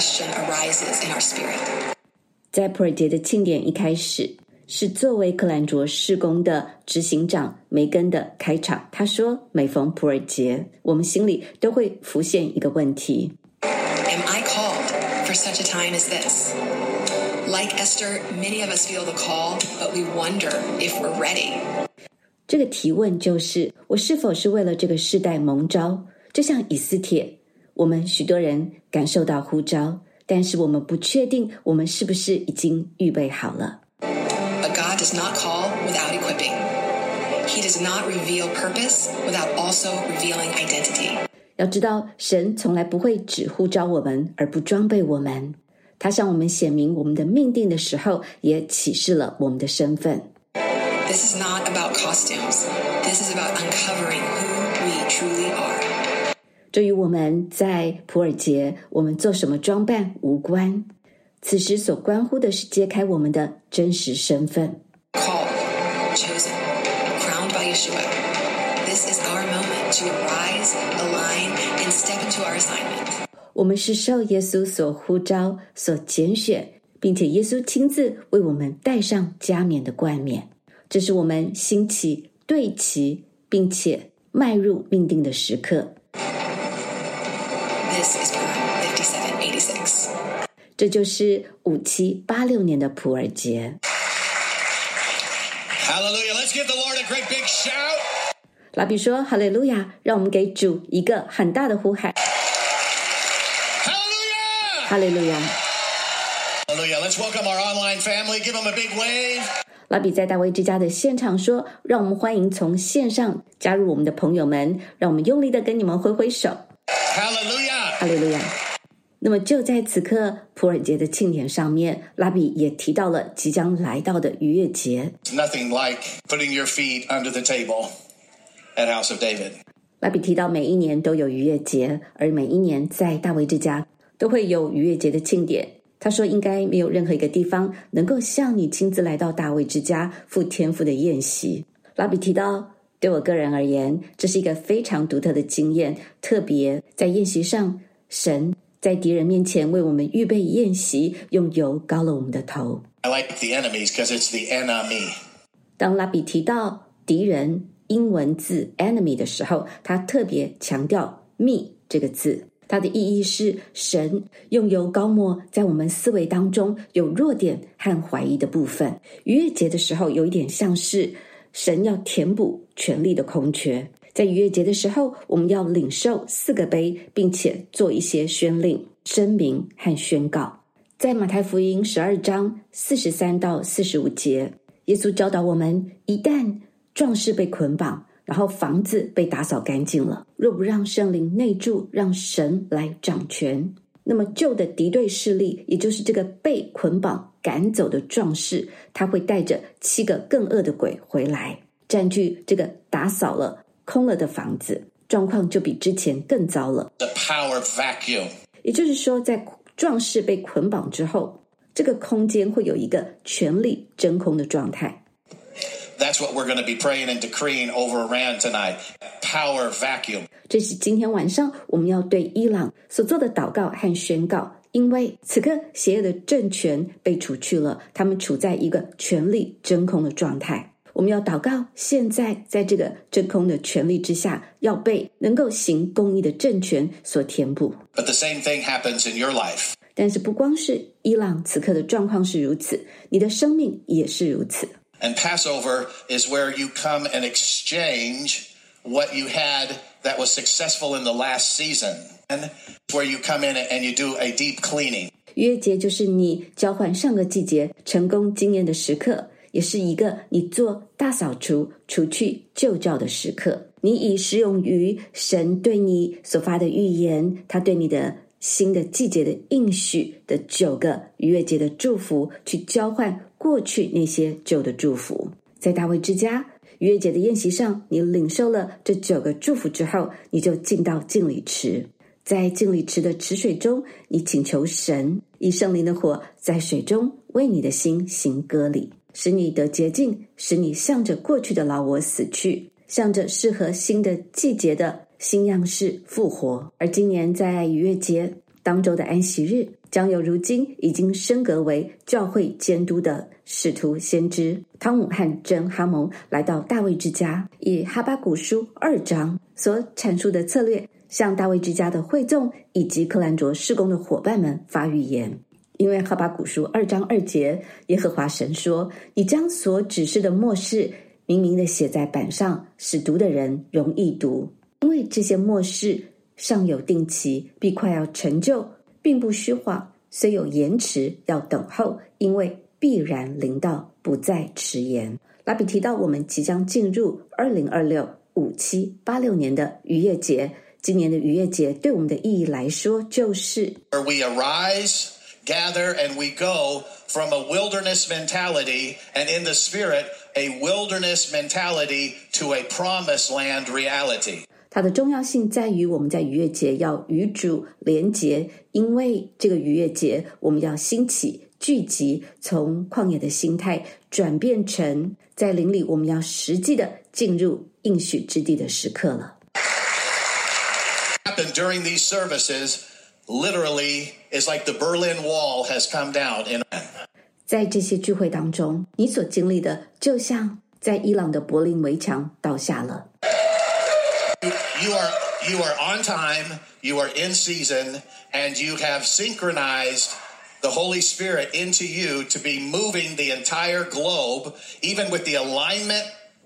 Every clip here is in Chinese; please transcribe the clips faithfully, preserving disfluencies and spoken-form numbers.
question arises in our spirit. 在普尔节的庆典一开始，是作为克兰卓事工的执行长梅根的开场。他说，每逢普尔节，我们心里都会浮现一个问题。 Am I called for such a time as this? Like Esther, many of us feel the call, but we wonder if we're ready. 这个提问就是，我是否是为了这个世代蒙召？就像以斯帖，我们许多人感受到呼召，但是我们不确定我们是不是已经预备好了。 But God does not call without equipping. He does not reveal purpose without also revealing identity. 要知道，神从来不会只呼召我们而不装备我们。他向我们显明我们的命定的时候，也启示了我们的身份。 This is not about costumes. This is about uncovering who we truly are. 这与我们在普尔节我们做什么装扮无关，此时所关乎的是揭开我们的真实身份。 Called, chosen, crowned by Yeshua. This is our moment to arise, align, and step into our assignment. 我们是受耶稣所呼召、所拣选，并且耶稣亲自为我们戴上加冕的冠冕。这是我们兴起、对齐，并且迈入命定的时刻。 This is Purim fifty-seven eighty-six. 这就是五七八六年的普尔节。 Hallelujah! Let's give the Lord a great big shout. 拉比说：“哈利路亚！”让我们给主一个很大的呼喊。哈利路亚！ Hallelujah! Let's welcome our online family. Give them a big wave. 拉比在大卫之家的现场说：“让我们欢迎从线上加入我们的朋友们，让我们用力的跟你们挥挥手。” Hallelujah! 哈利路亚！那么就在此刻，普尔节的庆典上面，拉比也提到了即将来到的逾越节。 It's nothing like putting your feet under the table at House of David. 拉比提到每一年都有逾越节，而每一年在大卫之家都会有逾越节的庆典。他说应该没有任何一个地方能够像你亲自来到大卫之家赴天父的宴席。拉比提到，对我个人而言，这是一个非常独特的经验，特别在宴席上，神在敌人面前为我们预备宴席，用油膏了我们的头。 I like the enemies because it's the enemy. 当拉比提到敌人英文字 enemy 的时候，他特别强调 me 这个字，它的意义是神用油膏抹在我们思维当中有弱点和怀疑的部分。逾越节的时候有一点像是神要填补权力的空缺，在逾越节的时候，我们要领受四个杯，并且做一些宣令、声明和宣告。在马太福音十二章四十三到四十五节，耶稣教导我们，一旦壮士被捆绑，然后房子被打扫干净了，若不让圣灵内住，让神来掌权，那么旧的敌对势力，也就是这个被捆绑赶走的壮士，他会带着七个更恶的鬼回来，占据这个打扫了空了的房子，状况就比之前更糟了。 The power vacuum. 也就是说，在壮士被捆绑之后，这个空间会有一个权力真空的状态。 That's what we're going to be praying and decreeing over Iran tonight. Power vacuum. 这是今天晚上我们要对伊朗所做的祷告和宣告，因为此刻邪恶的政权被除去了，他们处在一个权力真空的状态。我们要祷告，现在在这个真空的权力之下，要被能够行公义的政权所填补。 But the same thing happens in your life. 但是不光是伊朗此刻的状况是如此，你的生命也是如此。 And Passover is where you come and exchange what you had that was successful in the last season. And where you come in and you do a deep cleaning. 逾越节就是你交换上个季节成功经验的时刻，也是一个你做大扫除、除去旧教的时刻。你以适用于神对你所发的预言，他对你的新的季节的应许的九个逾越节的祝福，去交换过去那些旧的祝福。在大卫之家逾越节的宴席上，你领受了这九个祝福之后，你就进到净礼池。在净礼池的池水中，你请求神以圣灵的火在水中为你的心行割礼，使你得洁净，使你向着过去的老我死去，向着适合新的季节的新样式复活。而今年在逾越节当周的安息日， 将由如今已经升格为教会监督的使徒先知汤姆和珍哈蒙来到大卫之家，以哈巴谷书二章所阐述的策略向大卫之家的会众以及克兰卓事工的伙伴们发预言。因为哈巴谷书二章二节，耶和华神说，你将所指示的默示明明地写在板上，使读的人容易读。因为这些默示尚有定期，必快要成就，并不虚晃，虽有延迟，要等候，因为必然临到，不再迟延。拉比提到我们即将进入二零二六、五七、八六年的逾越节。今年的逾越节对我们的意义来说，就是 Where we arise, gather, and we go from a wilderness mentality, and in the spirit, a wilderness mentality to a promised land reality. 它的重要性在于我们在逾越节要与主连结，因为这个逾越节我们要兴起聚集，从旷野的心态转变成在灵里我们要实际的进入应许之地的时刻了。 Happened during these services literally is like the Berlin Wall has come down in 在这些聚会当中，你所经历的就像在伊朗的柏林围墙倒下了。 You are, you are on time, you are in season, and you have synchronized the Holy Spirit into you to be moving the entire globe, even with the alignment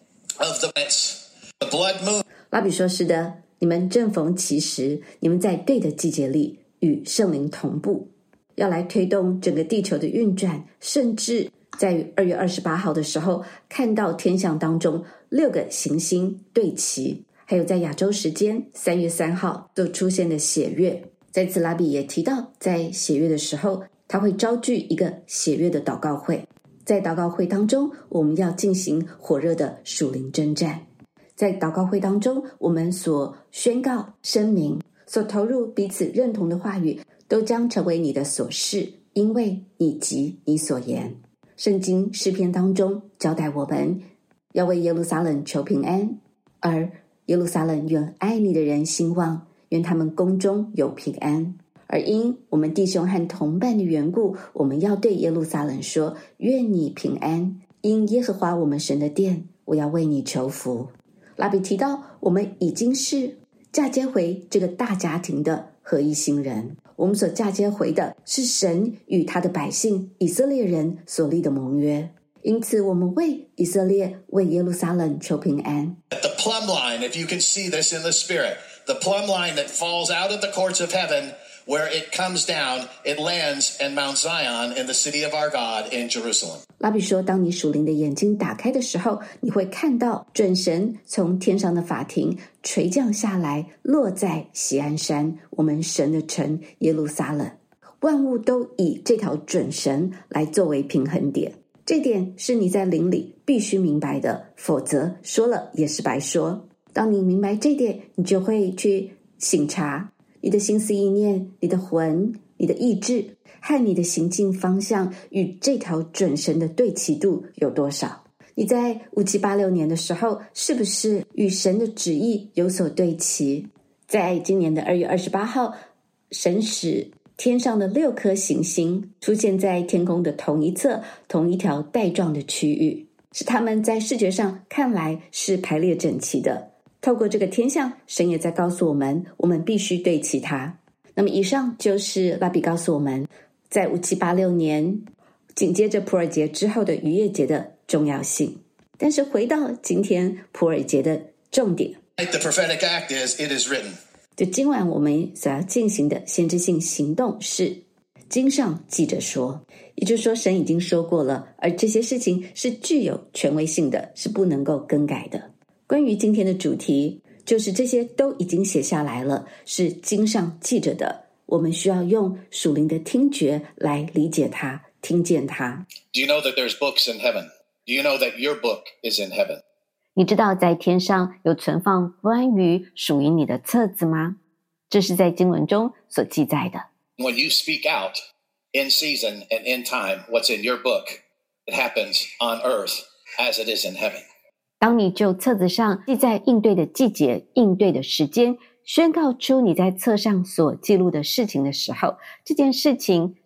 of the, the blood moon. 拉比说，是的，你们正逢其时，你们在对的季节里与圣灵同步，要来推动整个地球的运转，甚至在二月二十八号的时候，看到天象当中六个行星对齐。还有在亚洲时间三月三号所出现的血月。在此拉比也提到，在血月的时候他会召聚一个血月的祷告会，在祷告会当中我们要进行火热的属灵征战。在祷告会当中，我们所宣告声明所投入彼此认同的话语都将成为你的所事，因为你及你所言。圣经诗篇当中交代我们要为耶路撒冷求平安，而耶路撒冷愿爱你的人兴旺，愿他们宫中有平安。而因我们弟兄和同伴的缘故，我们要对耶路撒冷说，愿你平安，因耶和华我们神的殿，我要为你求福。拉比提到，我们已经是嫁接回这个大家庭的合一新人，我们所嫁接回的是神与他的百姓以色列人所立的盟约，因此我们为以色列为耶路撒冷求平安。 The plumb line, if you can see this in the spirit, the plumb line that falls out of the courts of heaven, where it comes down, it lands in Mount Zion in the city of our God in Jerusalem. 拉比说，当你属灵的眼睛打开的时候，你会看到准神从天上的法庭垂降下来，落在锡安山，我们神的城耶路撒冷。万物都以这条准绳来作为平衡点，这点是你在灵里必须明白的，否则说了也是白说。当你明白这点，你就会去省察你的心思意念，你的魂，你的意志和你的行进方向与这条准绳的对齐度有多少。你在五七八六年的时候是不是与神的旨意有所对齐？在今年的二月二十八号，神使天上的六颗行星出现在天空的同一侧，同一条带状的区域，使它们在视觉上看来是排列整齐的。透过这个天象，神也在告诉我们，我们必须对齐它。那么以上就是拉比告诉我们，在五七八六年紧接着普尔节之后的逾越节的重要性。但是回到今天普尔节的重点， The prophetic act is, it is written. 就今晚我们所要进行的先知性行动是经上记着说，也就是说神已经说过了，而这些事情是具有权威性的，是不能够更改的。关于今天的主题，就是这些都已经写下来了，是经上记着的，我们需要用属灵的听觉来理解它，听见它。 Do you know that there's books in heaven? Do you know that your book is in heaven? 你知道在天上有存放关于属于你的册子吗？这是在经文中所记载的。 When you speak out in season and in time, what's in your book, it happens on earth as it is in heaven. 当你就册子上记在应对的季节、应对的时间，宣告出你在册上所记录的事情的时候，这件事情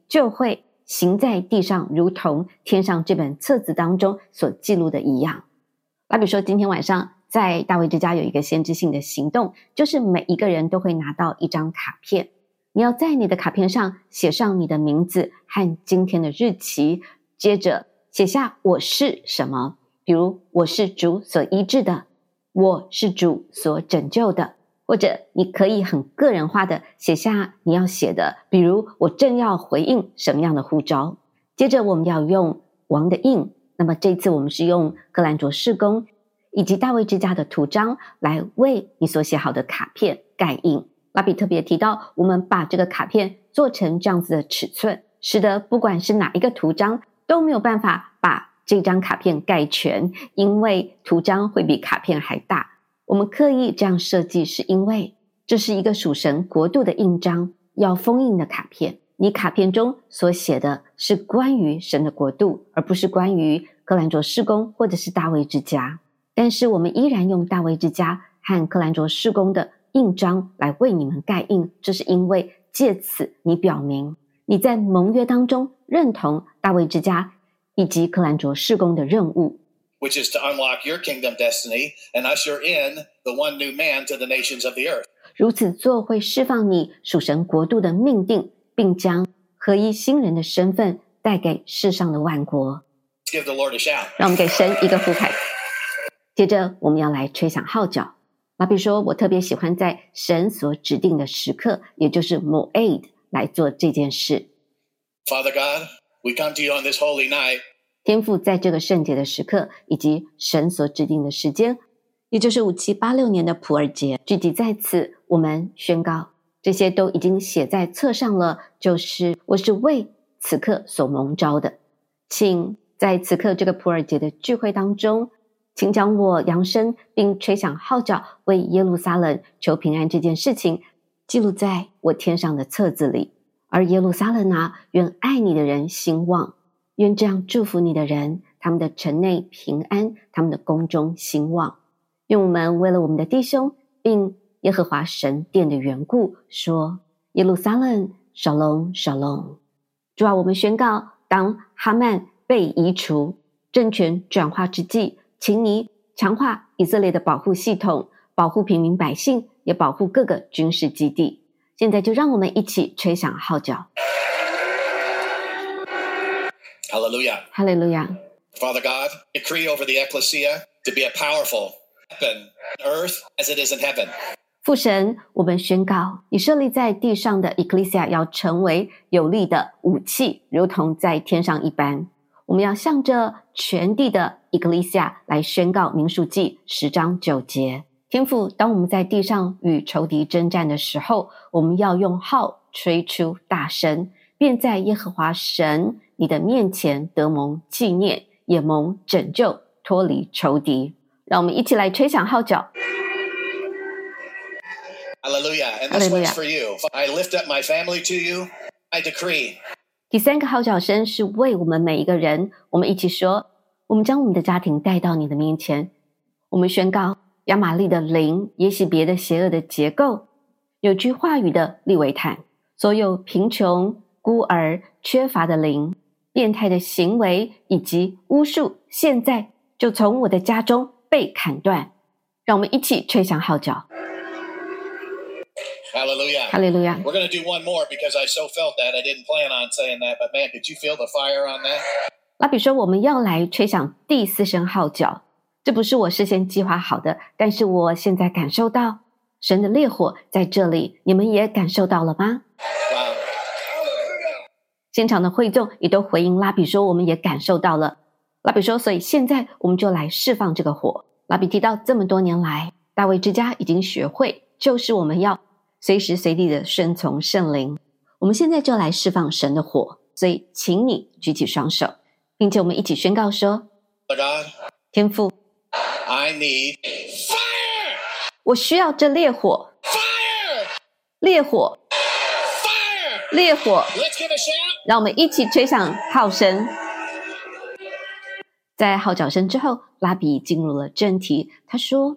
就会行在地上，如同天上这本册子当中所记录的一样。拉比说，今天晚上在大卫之家有一个先知性的行动，就是每一个人都会拿到一张卡片，你要在你的卡片上写上你的名字和今天的日期，接着写下我是什么，比如我是主所医治的，我是主所拯救的，或者你可以很个人化的写下你要写的，比如我正要回应什么样的呼召。接着我们要用王的印，那么这次我们是用哥兰卓事工以及大卫之家的图章来为你所写好的卡片盖印。拉比特别提到，我们把这个卡片做成这样子的尺寸，使得不管是哪一个图章都没有办法把这张卡片盖全，因为图章会比卡片还大。我们刻意这样设计，是因为这是一个属神国度的印章，要封印的卡片。你卡片中所写的是关于神的国度，而不是关于哥兰卓事工或者是大卫之家。但是我们依然用大卫之家和哥兰卓事工的印章来为你们盖印，这是因为借此你表明你在盟约当中认同大卫之家以及哥兰卓事工的任务， which is to unlock your kingdom destiny and usher in the one new man to the nations of the earth. 如此做会释放你属神国度的命定，并将合一新人的身份带给世上的万国。 Give the Lord a shout. 让我们给神一个呼喊。接着我们要来吹响号角。拉比说，我特别喜欢在神所指定的时刻，也就是 Moed 来做这件事。 Father God, we come to you on this holy night. 天父在这个圣洁的时刻以及神所指定的时间，也就是五七八六年的普尔节，聚集在此，我们宣告这些都已经写在册上了，就是我是为此刻所蒙召的。请在此刻这个普尔节的聚会当中，请将我扬声并吹响号角，为耶路撒冷求平安这件事情记录在我天上的册子里。而耶路撒冷啊，愿爱你的人兴旺，愿这样祝福你的人，他们的城内平安，他们的宫中兴旺。愿我们为了我们的弟兄并耶和华神殿的缘故说，耶路撒冷少龙少龙。主啊，我们宣告，当哈曼被移除，政权转化之际，请你强化以色列的保护系统，保护平民百姓，也保护各个军事基地。现在就让我们一起吹响号角。 Hallelujah. 哈利路亚。 Father God, decree over the ecclesia to be a powerful weapon on earth as it is in heaven. 父神，我们宣告，你设立在地上的 Ecclesia 要成为有力的武器，如同在天上一般。我们要向着全地的 Ecclesia 来宣告民数记十章九节。天父，当我们在地上与仇敌征战的时候，我们要用号吹出大声，便在耶和华神你的面前得蒙纪念，也蒙拯救，脱离仇敌。让我们一起来吹响号角。 Hallelujah. And this one's for you. I lift up my family to you. I decree. 第三个号角声是为我们每一个人，我们一起说，我们将我们的家庭带到你的面前。我们宣告，亚玛力的灵，耶洗别的邪恶的结构，有句话语的利维坦，所有贫穷、孤儿、缺乏的灵，变态的行为以及巫术，现在就从我的家中被砍断。让我们一起吹响号角。 Hallelujah. 哈利路亚。 We're going to do one more because I so felt that. I didn't plan on saying that, but man, did you feel the fire on that? 拉比说，我们要来吹响第四声号角，这不是我事先计划好的，但是我现在感受到神的烈火在这里，你们也感受到了吗？ Wow. 现场的会众也都回应拉比说，我们也感受到了。拉比说，所以现在我们就来释放这个火。拉比提到，这么多年来，大卫之家已经学会，就是我们要随时随地的顺从圣灵。我们现在就来释放神的火，所以请你举起双手，并且我们一起宣告说， God, 天父， I need fire! 我需要这烈火， Fire! 烈火， Fire! 烈火。 Let's give a shout. 让我们一起吹响号声。在号角声之后，拉比进入了正题。他说，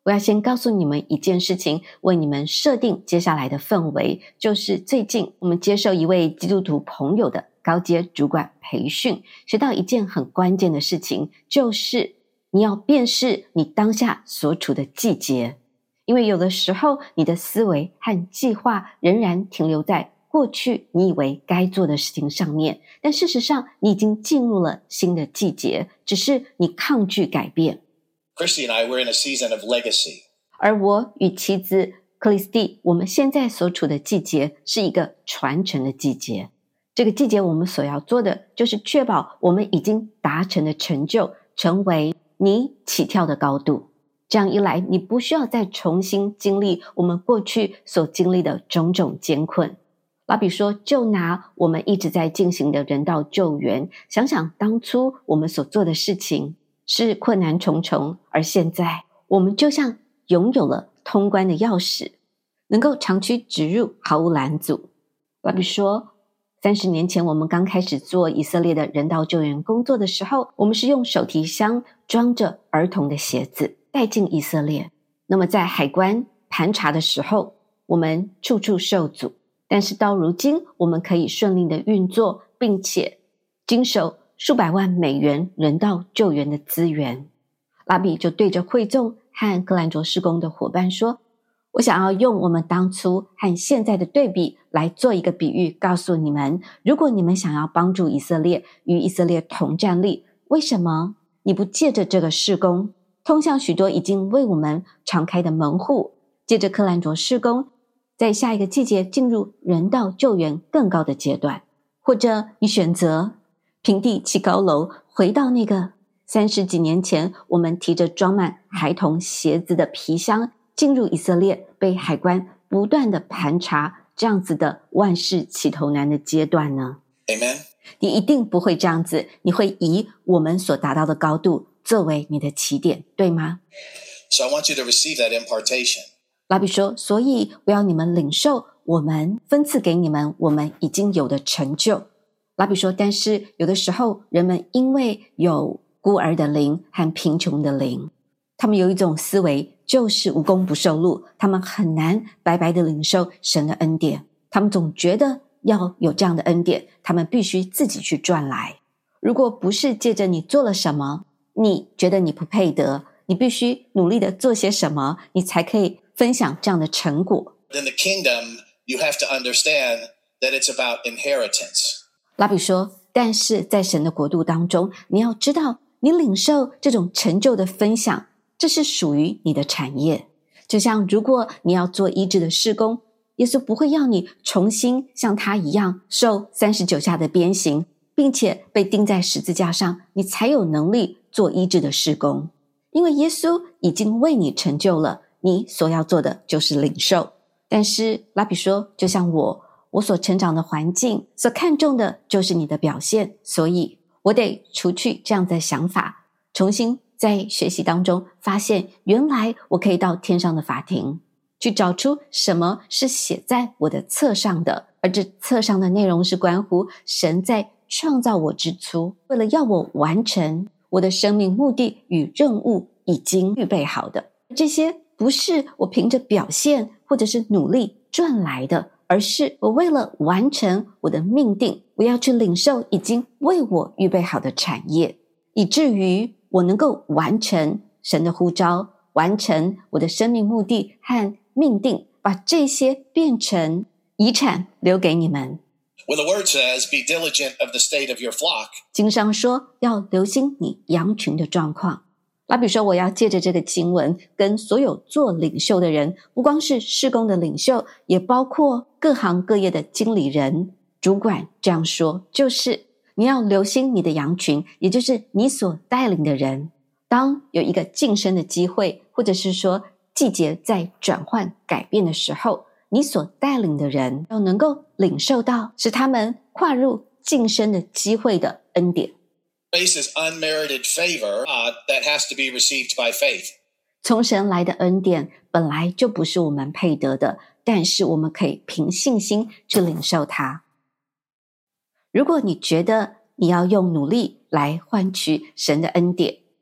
我要先告诉你们一件事情，为你们设定接下来的氛围，就是最近我们接受一位基督徒朋友的高阶主管培训，学到一件很关键的事情，就是你要辨识你当下所处的季节。因为有的时候你的思维和计划仍然停留在过去你以为该做的事情上面，但事实上你已经进入了新的季节，只是你抗拒改变。 Christy and I, we're in a season of legacy. 而我与妻子克里斯蒂，我们现在所处的季节是一个传承的季节。这个季节我们所要做的，就是确保我们已经达成的成就，成为你起跳的高度。这样一来，你不需要再重新经历我们过去所经历的种种艰困。老比说，就拿我们一直在进行的人道救援，想想当初我们所做的事情是困难重重，而现在我们就像拥有了通关的钥匙，能够长驱直入，毫无拦阻。老比说，三十年前我们刚开始做以色列的人道救援工作的时候，我们是用手提箱装着儿童的鞋子带进以色列。那么在海关盘查的时候，我们处处受阻，但是到如今我们可以顺利的运作，并且经手数百万美元人道救援的资源。拉比就对着会众和克兰卓事工的伙伴说，我想要用我们当初和现在的对比来做一个比喻，告诉你们，如果你们想要帮助以色列与以色列同站立，为什么你不借着这个事工通向许多已经为我们敞开的门户，借着克兰卓事工在下一个季节进入人道救援更高的阶段，或者你选择平地起高楼，回到那个三十几年前我们提着装满孩童鞋子的皮箱进入以色列，被海关不断的盘查，这样子的万事起头难的阶段呢？ Amen. 你一定不会这样子，你会以我们所达到的高度作为你的起点，对吗？ So I want you to receive that impartation. 拉比说，所以我要你们领受我们分赐给你们我们已经有的成就。拉比说，但是有的时候人们因为有孤儿的灵和贫穷的灵，他们有一种思维，就是无功不受禄，他们很难白白的领受神的恩典，他们总觉得要有这样的恩典，他们必须自己去赚来。如果不是借着你做了什么，你觉得你不配得，你必须努力的做些什么，你才可以分享这样的成果。 In the kingdom, you have to understand that it's about inheritance. 拉比说，但是在神的国度当中，你要知道，你领受这种成就的分享，这是属于你的产业。就像如果你要做医治的事工，耶稣不会要你重新像他一样受三十九下的鞭刑，并且被钉在十字架上，你才有能力做医治的事工。因为耶稣已经为你成就了，你所要做的就是领受。但是拉比说，就像我我所成长的环境所看重的就是你的表现，所以我得除去这样的想法，重新在学习当中发现，原来我可以到天上的法庭去找出什么是写在我的册上的，而这册上的内容是关乎神在创造我之初，为了要我完成我的生命目的与任务已经预备好的。这些不是我凭着表现或者是努力赚来的，而是我为了完成我的命定，我要去领受已经为我预备好的产业，以至于我能够完成神的呼召，完成我的生命目的和命定，把这些变成遗产留给你们。 When the word says, be diligent of the state of your flock. 经上说要留心你羊群的状况。拉比说，我要借着这个经文跟所有做领袖的人，不光是事工的领袖，也包括各行各业的经理人、主管这样说，就是你要留心你的羊群，也就是你所带领的人。当有一个晋升的机会，或者是说季节在转换改变的时候，你所带领的人要能够领受到使他们跨入晋升的机会的恩典。 Grace is unmerited favor uh, that has to be received by faith. 从神来的恩典本来就不是我们配得的，但是我们可以凭信心去领受它。如果你觉得你要用努力来换取神的恩典，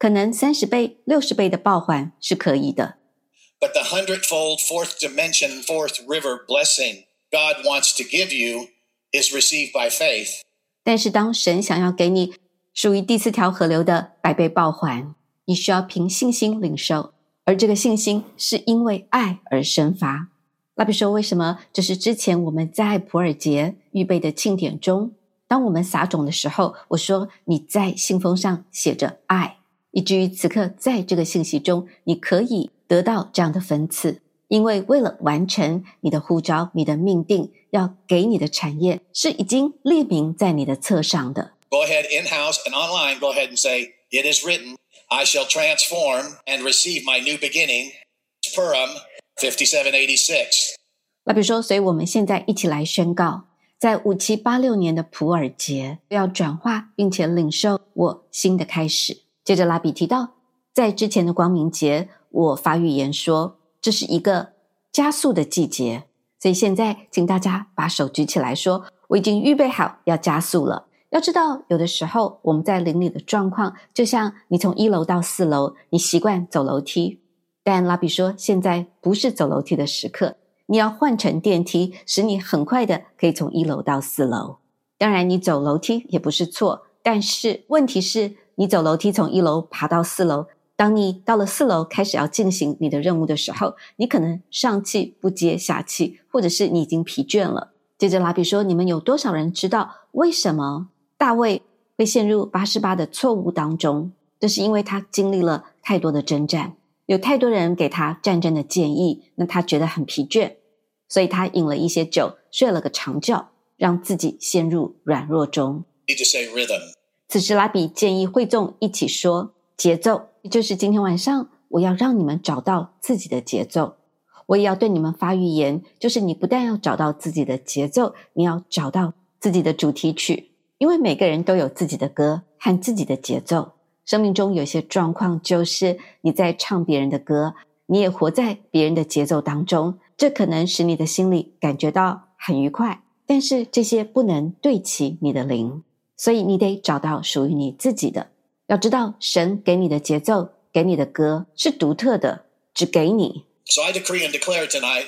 可能三十倍、六十倍的报还是可以的。 But the hundredfold fourth dimension, fourth river blessing God wants to give you is received by faith. 但是当神想要给你属于第四条河流的百倍报还，你需要凭信心领受，而这个信心是因为爱而生发。拉比说，为什么这是之前我们在普尔节预备的庆典中，当我们撒种的时候，我说你在信封上写着爱，以至于此刻在这个信息中你可以得到这样的分赐，因为为了完成你的呼召，你的命定要给你的产业是已经列明在你的册上的。 Go ahead in-house and online, go ahead and say, it is written, I shall transform and receive my new beginning. Purim fifty-seven eighty-six. 拉比说，所以我们现在一起来宣告，在五七八六年的普尔节要转化并且领受我新的开始。接着拉比提到，在之前的光明节我发预言说这是一个加速的季节，所以现在请大家把手举起来说，我已经预备好要加速了。要知道有的时候我们在灵里的状况，就像你从一楼到四楼，你习惯走楼梯，但拉比说现在不是走楼梯的时刻，你要换成电梯，使你很快的可以从一楼到四楼。当然你走楼梯也不是错，但是问题是你走楼梯从一楼爬到四楼，当你到了四楼开始要进行你的任务的时候，你可能上气不接下气，或者是你已经疲倦了。接着拉比说，你们有多少人知道为什么大卫会陷入八十八的错误当中？这是因为他经历了太多的征战，有太多人给他战争的建议，那他觉得很疲倦，所以他饮了一些酒，睡了个长觉，让自己陷入软弱中。 You need to say rhythm. 此时拉比建议会众一起说节奏，也就是今天晚上我要让你们找到自己的节奏。我也要对你们发预言，就是你不但要找到自己的节奏，你要找到自己的主题曲，因为每个人都有自己的歌和自己的节奏。生命中有些状况就是你在唱别人的歌，你也活在别人的节奏当中，这可能使你的心里感觉到很愉快，但是这些不能对齐你的灵，所以你得找到属于你自己的。要知道神给你的节奏，给你的歌是独特的，只给你。 So I decree and declare tonight,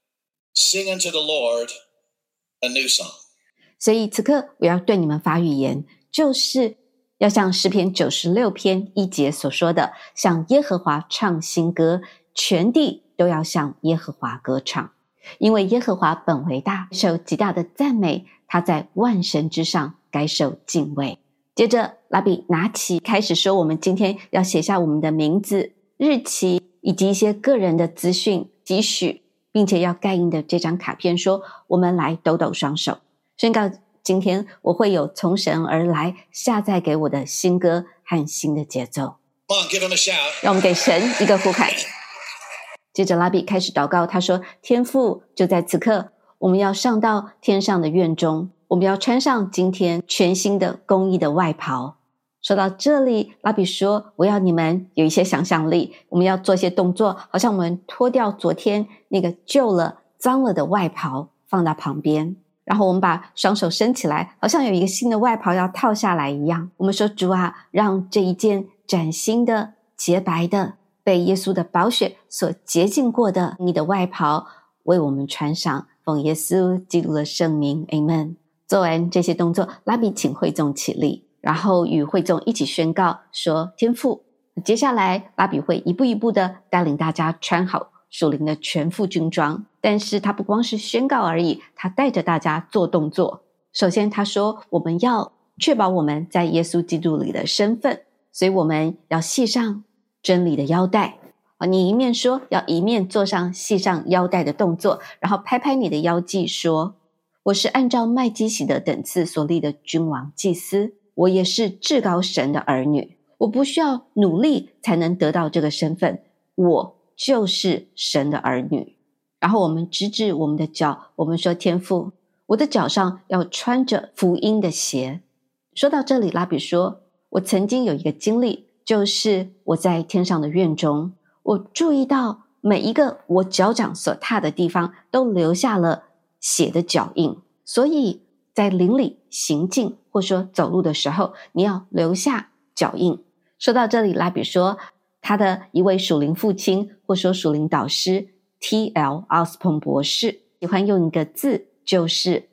sing unto the Lord a new song. 所以此刻我要对你们发预言，就是要像诗篇九十六篇一节所说的，向耶和华唱新歌，全地都要向耶和华歌唱，因为耶和华本为大，受极大的赞美，他在万神之上，该受敬畏。接着拉比拿起开始说，我们今天要写下我们的名字、日期以及一些个人的资讯期许，并且要盖印的这张卡片说，我们来抖抖双手，宣告今天我会有从神而来下载给我的新歌和新的节奏。 Come on, give him a shout. 让我们给神一个呼喊。接着拉比开始祷告，他说，天父，就在此刻我们要上到天上的院中，我们要穿上今天全新的公义的外袍。说到这里，拉比说，我要你们有一些想象力，我们要做一些动作，好像我们脱掉昨天那个旧了脏了的外袍放到旁边，然后我们把双手伸起来，好像有一个新的外袍要套下来一样。我们说，主啊，让这一件崭新的洁白的被耶稣的宝血所洁净过的你的外袍为我们穿上，奉耶稣基督的圣名 Amen。 做完这些动作，拉比请会众起立，然后与会众一起宣告说，天父。接下来拉比会一步一步的带领大家穿好属灵的全副军装，但是他不光是宣告而已，他带着大家做动作。首先他说，我们要确保我们在耶稣基督里的身份，所以我们要系上真理的腰带。你一面说，要一面做上系上腰带的动作，然后拍拍你的腰际说，我是按照麦基洗德等次所立的君王祭司，我也是至高神的儿女，我不需要努力才能得到这个身份，我就是神的儿女。然后我们指指我们的脚，我们说，天父，我的脚上要穿着福音的鞋。说到这里，拉比说，我曾经有一个经历，就是我在天上的院中，我注意到每一个我脚掌所踏的地方都留下了血的脚印，所以在灵里行进或说走路的时候，你要留下脚印。 说到这里，拉比说他的一位属灵父亲或说属灵导师 T L 奥斯彭博士喜欢用一个字，就是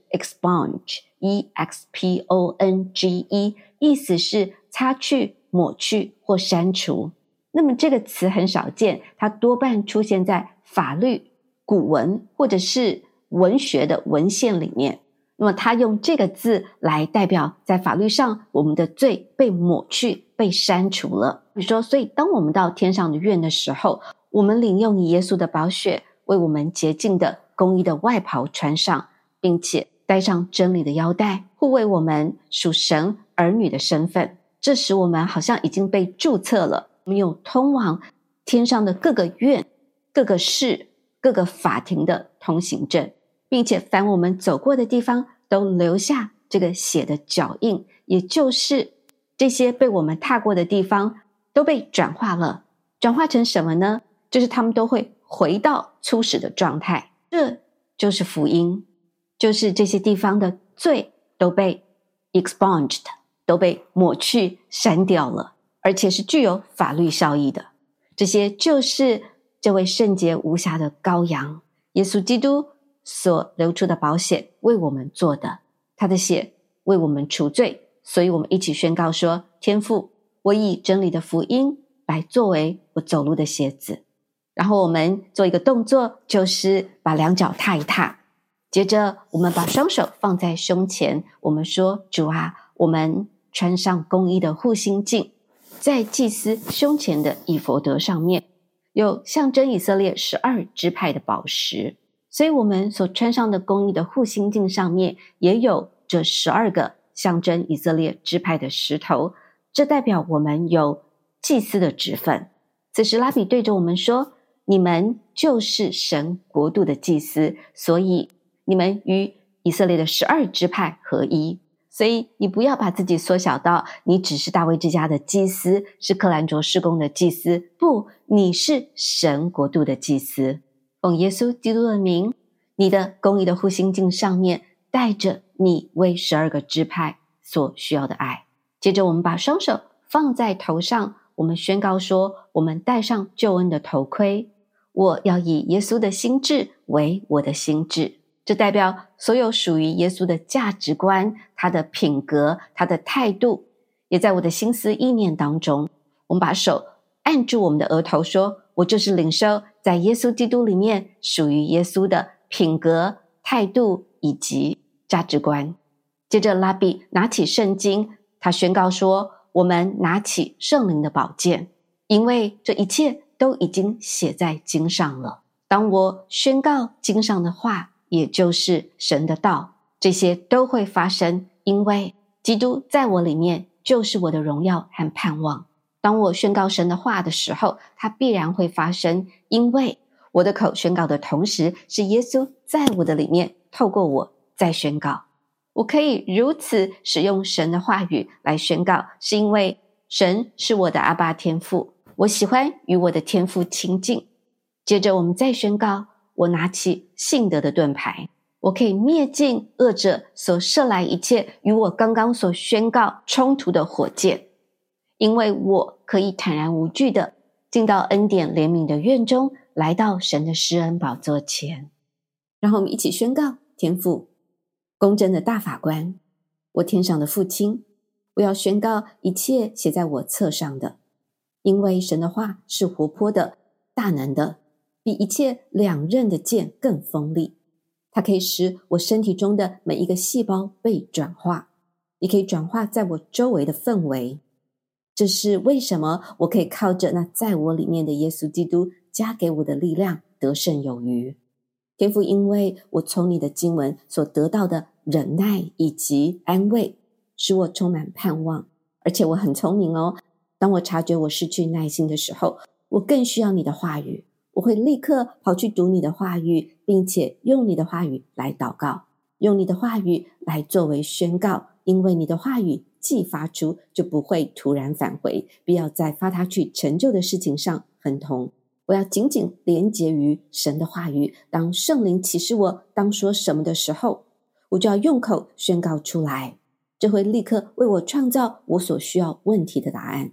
expunge E X P O N G E， 意思是擦去、抹去或删除。那么这个词很少见，它多半出现在法律、古文或者是文学的文献里面。那么他用这个字来代表在法律上我们的罪被抹去、被删除了。比如说，所以当我们到天上的院的时候，我们领用耶稣的宝血为我们洁净的公义的外袍穿上，并且戴上真理的腰带，护卫我们属神儿女的身份。这时我们好像已经被注册了，我们有通往天上的各个院、各个市、各个法庭的通行证，并且凡我们走过的地方都留下这个血的脚印，也就是这些被我们踏过的地方都被转化了。转化成什么呢？就是他们都会回到初始的状态。这就是福音，就是这些地方的罪都被 expunged， 都被抹去、删掉了，而且是具有法律效益的。这些就是这位圣洁无瑕的羔羊耶稣基督所流出的宝血为我们做的，他的血为我们除罪。所以我们一起宣告说，天父，我以真理的福音来作为我走路的鞋子。然后我们做一个动作，就是把两脚踏一踏，接着我们把双手放在胸前，我们说，主啊，我们穿上公义的护心镜，在祭司胸前的以弗得上面有象征以色列十二支派的宝石，所以我们所穿上的公义的护心镜上面也有这十二个象征以色列支派的石头，这代表我们有祭司的职分。此时拉比对着我们说，你们就是神国度的祭司，所以你们与以色列的十二支派合一。所以你不要把自己缩小到你只是大卫之家的祭司，是克兰卓事工的祭司，不，你是神国度的祭司。奉耶稣基督的名，你的公义的护心镜上面带着你为十二个支派所需要的爱。接着我们把双手放在头上，我们宣告说，我们戴上救恩的头盔，我要以耶稣的心志为我的心志。这代表所有属于耶稣的价值观，他的品格，他的态度，也在我的心思意念当中。我们把手按住我们的额头，说，我就是领受在耶稣基督里面属于耶稣的品格、态度以及价值观。接着拉比拿起圣经，他宣告说，我们拿起圣灵的宝剑，因为这一切都已经写在经上了。当我宣告经上的话，也就是神的道，这些都会发生，因为基督在我里面就是我的荣耀和盼望。当我宣告神的话的时候，它必然会发生，因为我的口宣告的同时，是耶稣在我的里面透过我在宣告。我可以如此使用神的话语来宣告，是因为神是我的阿爸天父，我喜欢与我的天父亲近。接着我们再宣告，我拿起信德的盾牌，我可以灭尽恶者所射来一切与我刚刚所宣告冲突的火箭，因为我可以坦然无惧的进到恩典怜悯的院中，来到神的施恩宝座前。然后我们一起宣告，天父，公正的大法官，我天上的父亲，我要宣告一切写在我册上的，因为神的话是活泼的、大能的，比一切两刃的剑更锋利，它可以使我身体中的每一个细胞被转化，也可以转化在我周围的氛围。这是为什么我可以靠着那在我里面的耶稣基督加给我的力量得胜有余。天父，因为我从你的经文所得到的忍耐以及安慰，使我充满盼望。而且我很聪明哦，当我察觉我失去耐心的时候，我更需要你的话语，我会立刻跑去读你的话语，并且用你的话语来祷告，用你的话语来作为宣告，因为你的话语既发出，就不会突然返回，必要在发他去成就的事情上亨通。我要紧紧连结于神的话语，当圣灵启示我当说什么的时候，我就要用口宣告出来，这会立刻为我创造我所需要问题的答案。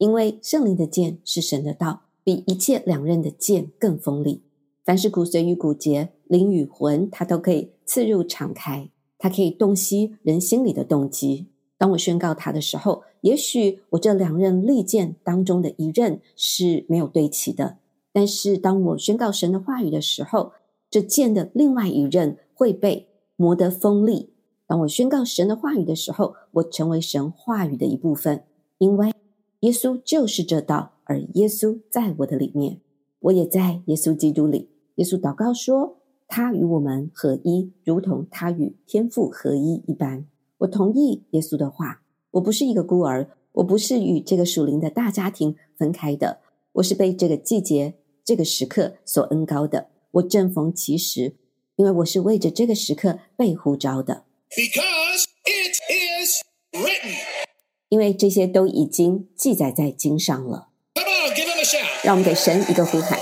因为圣灵的剑是神的道，比一切两刃的剑更锋利。凡是骨髓与骨节，灵与魂，它都可以刺入敞开，它可以洞悉人心里的动机。当我宣告它的时候，也许我这两刃利剑当中的一刃是没有对齐的，但是当我宣告神的话语的时候，这剑的另外一刃会被磨得锋利。当我宣告神的话语的时候，我成为神话语的一部分，因为耶稣就是这道，而耶稣在我的里面，我也在耶稣基督里。耶稣祷告说，他与我们合一，如同他与天父合一一般。我同意耶稣的话，我不是一个孤儿，我不是与这个属灵的大家庭分开的，我是被这个季节这个时刻所恩膏的，我正逢其时，因为我是为着这个时刻被呼召的。 Because it is written. 因为这些都已经记载在经上了。 Come on, give him a shout. 让我们给神一个呼喊。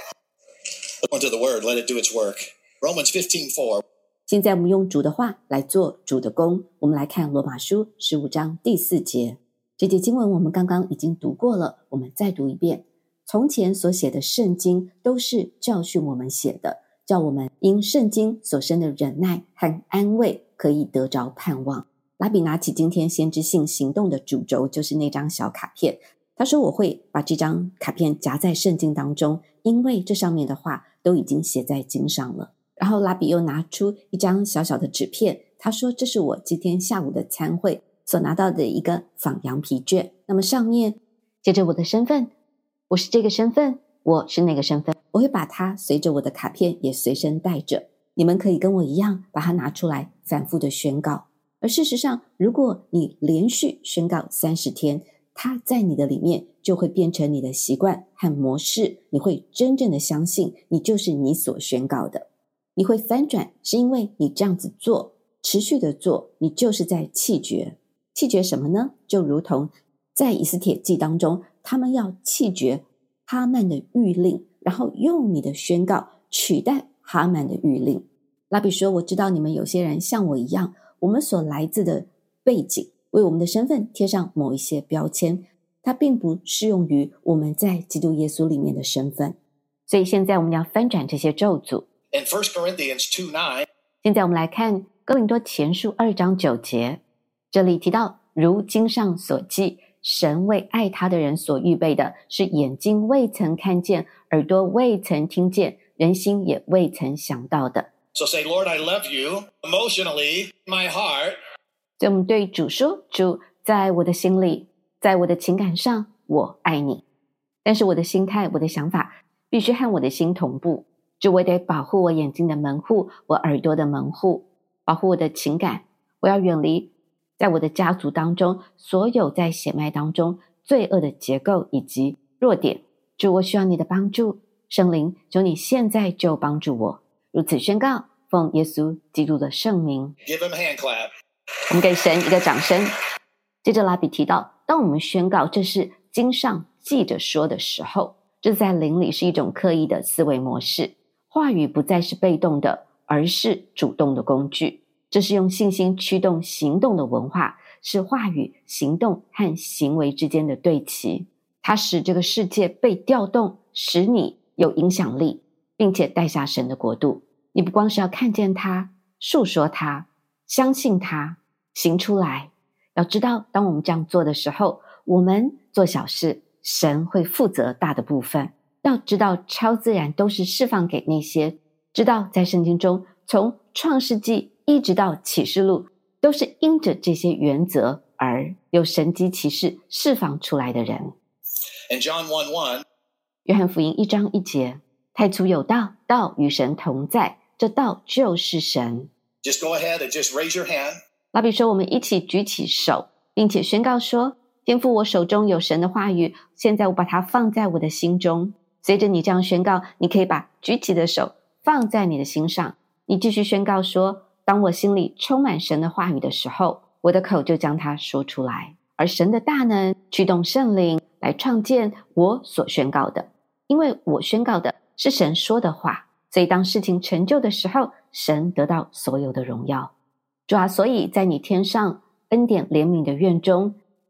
Go into the word, let it do its work. Romans fifteen four. 现在我们用主的话来做主的工。我们来看罗马书十五章第四节。这节经文我们刚刚已经读过了，我们再读一遍。从前所写的圣经都是教训我们写的，叫我们因圣经所生的忍耐和安慰可以得着盼望。拉比拿起今天先知性行动的主轴，就是那张小卡片。他说我会把这张卡片夹在圣经当中，因为这上面的话都已经写在经上了。然后拉比又拿出一张小小的纸片，他说这是我今天下午的参会所拿到的一个仿羊皮卷。那么上面写着我的身份，我是这个身份，我是那个身份，我会把它随着我的卡片也随身带着。你们可以跟我一样把它拿出来反复的宣告。而事实上，如果你连续宣告三十天，它在你的里面就会变成你的习惯和模式，你会真正的相信你就是你所宣告的。你会翻转，是因为你这样子做，持续的做，你就是在弃绝。弃绝什么呢？就如同在以斯帖记当中，他们要弃绝哈曼的谕令，然后用你的宣告取代哈曼的谕令。拉比说，我知道你们有些人像我一样，我们所来自的背景为我们的身份贴上某一些标签，它并不适用于我们在基督耶稣里面的身份。所以现在我们要翻转这些咒诅。 In First Corinthians two nine. 现在我们来看哥林多前书二章九节，这里提到如经上所记，神为爱他的人所预备的是眼睛未曾看见，耳朵未曾听见，人心也未曾想到的。 So say, Lord, I love you emotionally, my heart. 所以我们对主说，主，在我的心里，在我的情感上，我爱你。但是我的心态，我的想法必须和我的心同步。主，我得保护我眼睛的门户，我耳朵的门户，保护我的情感。我要远离在我的家族当中所有在血脉当中罪恶的结构以及弱点。主，我需要你的帮助，圣灵，求你现在就帮助我。如此宣告，奉耶稣基督的圣名。 Give him a hand clap. 我们给神一个掌声。接着拉比提到，当我们宣告这是经上记着说的时候，这在灵里是一种刻意的思维模式。话语不再是被动的，而是主动的工具。这是用信心驱动行动的文化，是话语、行动和行为之间的对齐。它使这个世界被调动，使你有影响力，并且带下神的国度。你不光是要看见它、述说它、相信它、行出来。要知道，当我们这样做的时候，我们做小事，神会负责大的部分。要知道，超自然都是释放给那些知道在圣经中，从创世纪一直到启示录，都是因着这些原则而有神迹奇事释放出来的人。 In John one one. 约翰福音一章一节，太初有道，道与神同在，这道就是神。 Just go ahead and just raise your hand. 拉比说，我们一起举起手，并且宣告说，天父，我手中有神的话语，现在我把它放在我的心中。随着你这样宣告，你可以把举起的手放在你的心上。你继续宣告说，当我心里充满神的话语的时候，我的口就将它说出来。而神的大能驱动圣灵来创建我所宣告的，因为我宣告的是神说的话，所以当事情成就的时候，神得到所有的荣耀。主啊，所以在你天上恩典怜悯的愿中，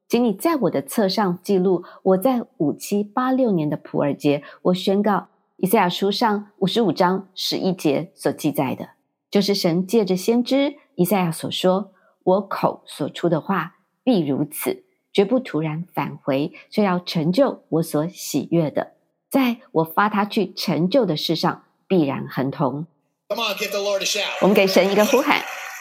请你在我的册上记录我在五七八六年的普尔节，我宣告以赛亚书上五十五章十一节所记载的，就是神借着先知以赛亚所说，我口所出的话必如此，绝不突然返回，却要成就我所喜悦的，在我发他去成就的事上必然亨通。 Come on, give the Lord a shout. 我们给神一个呼喊。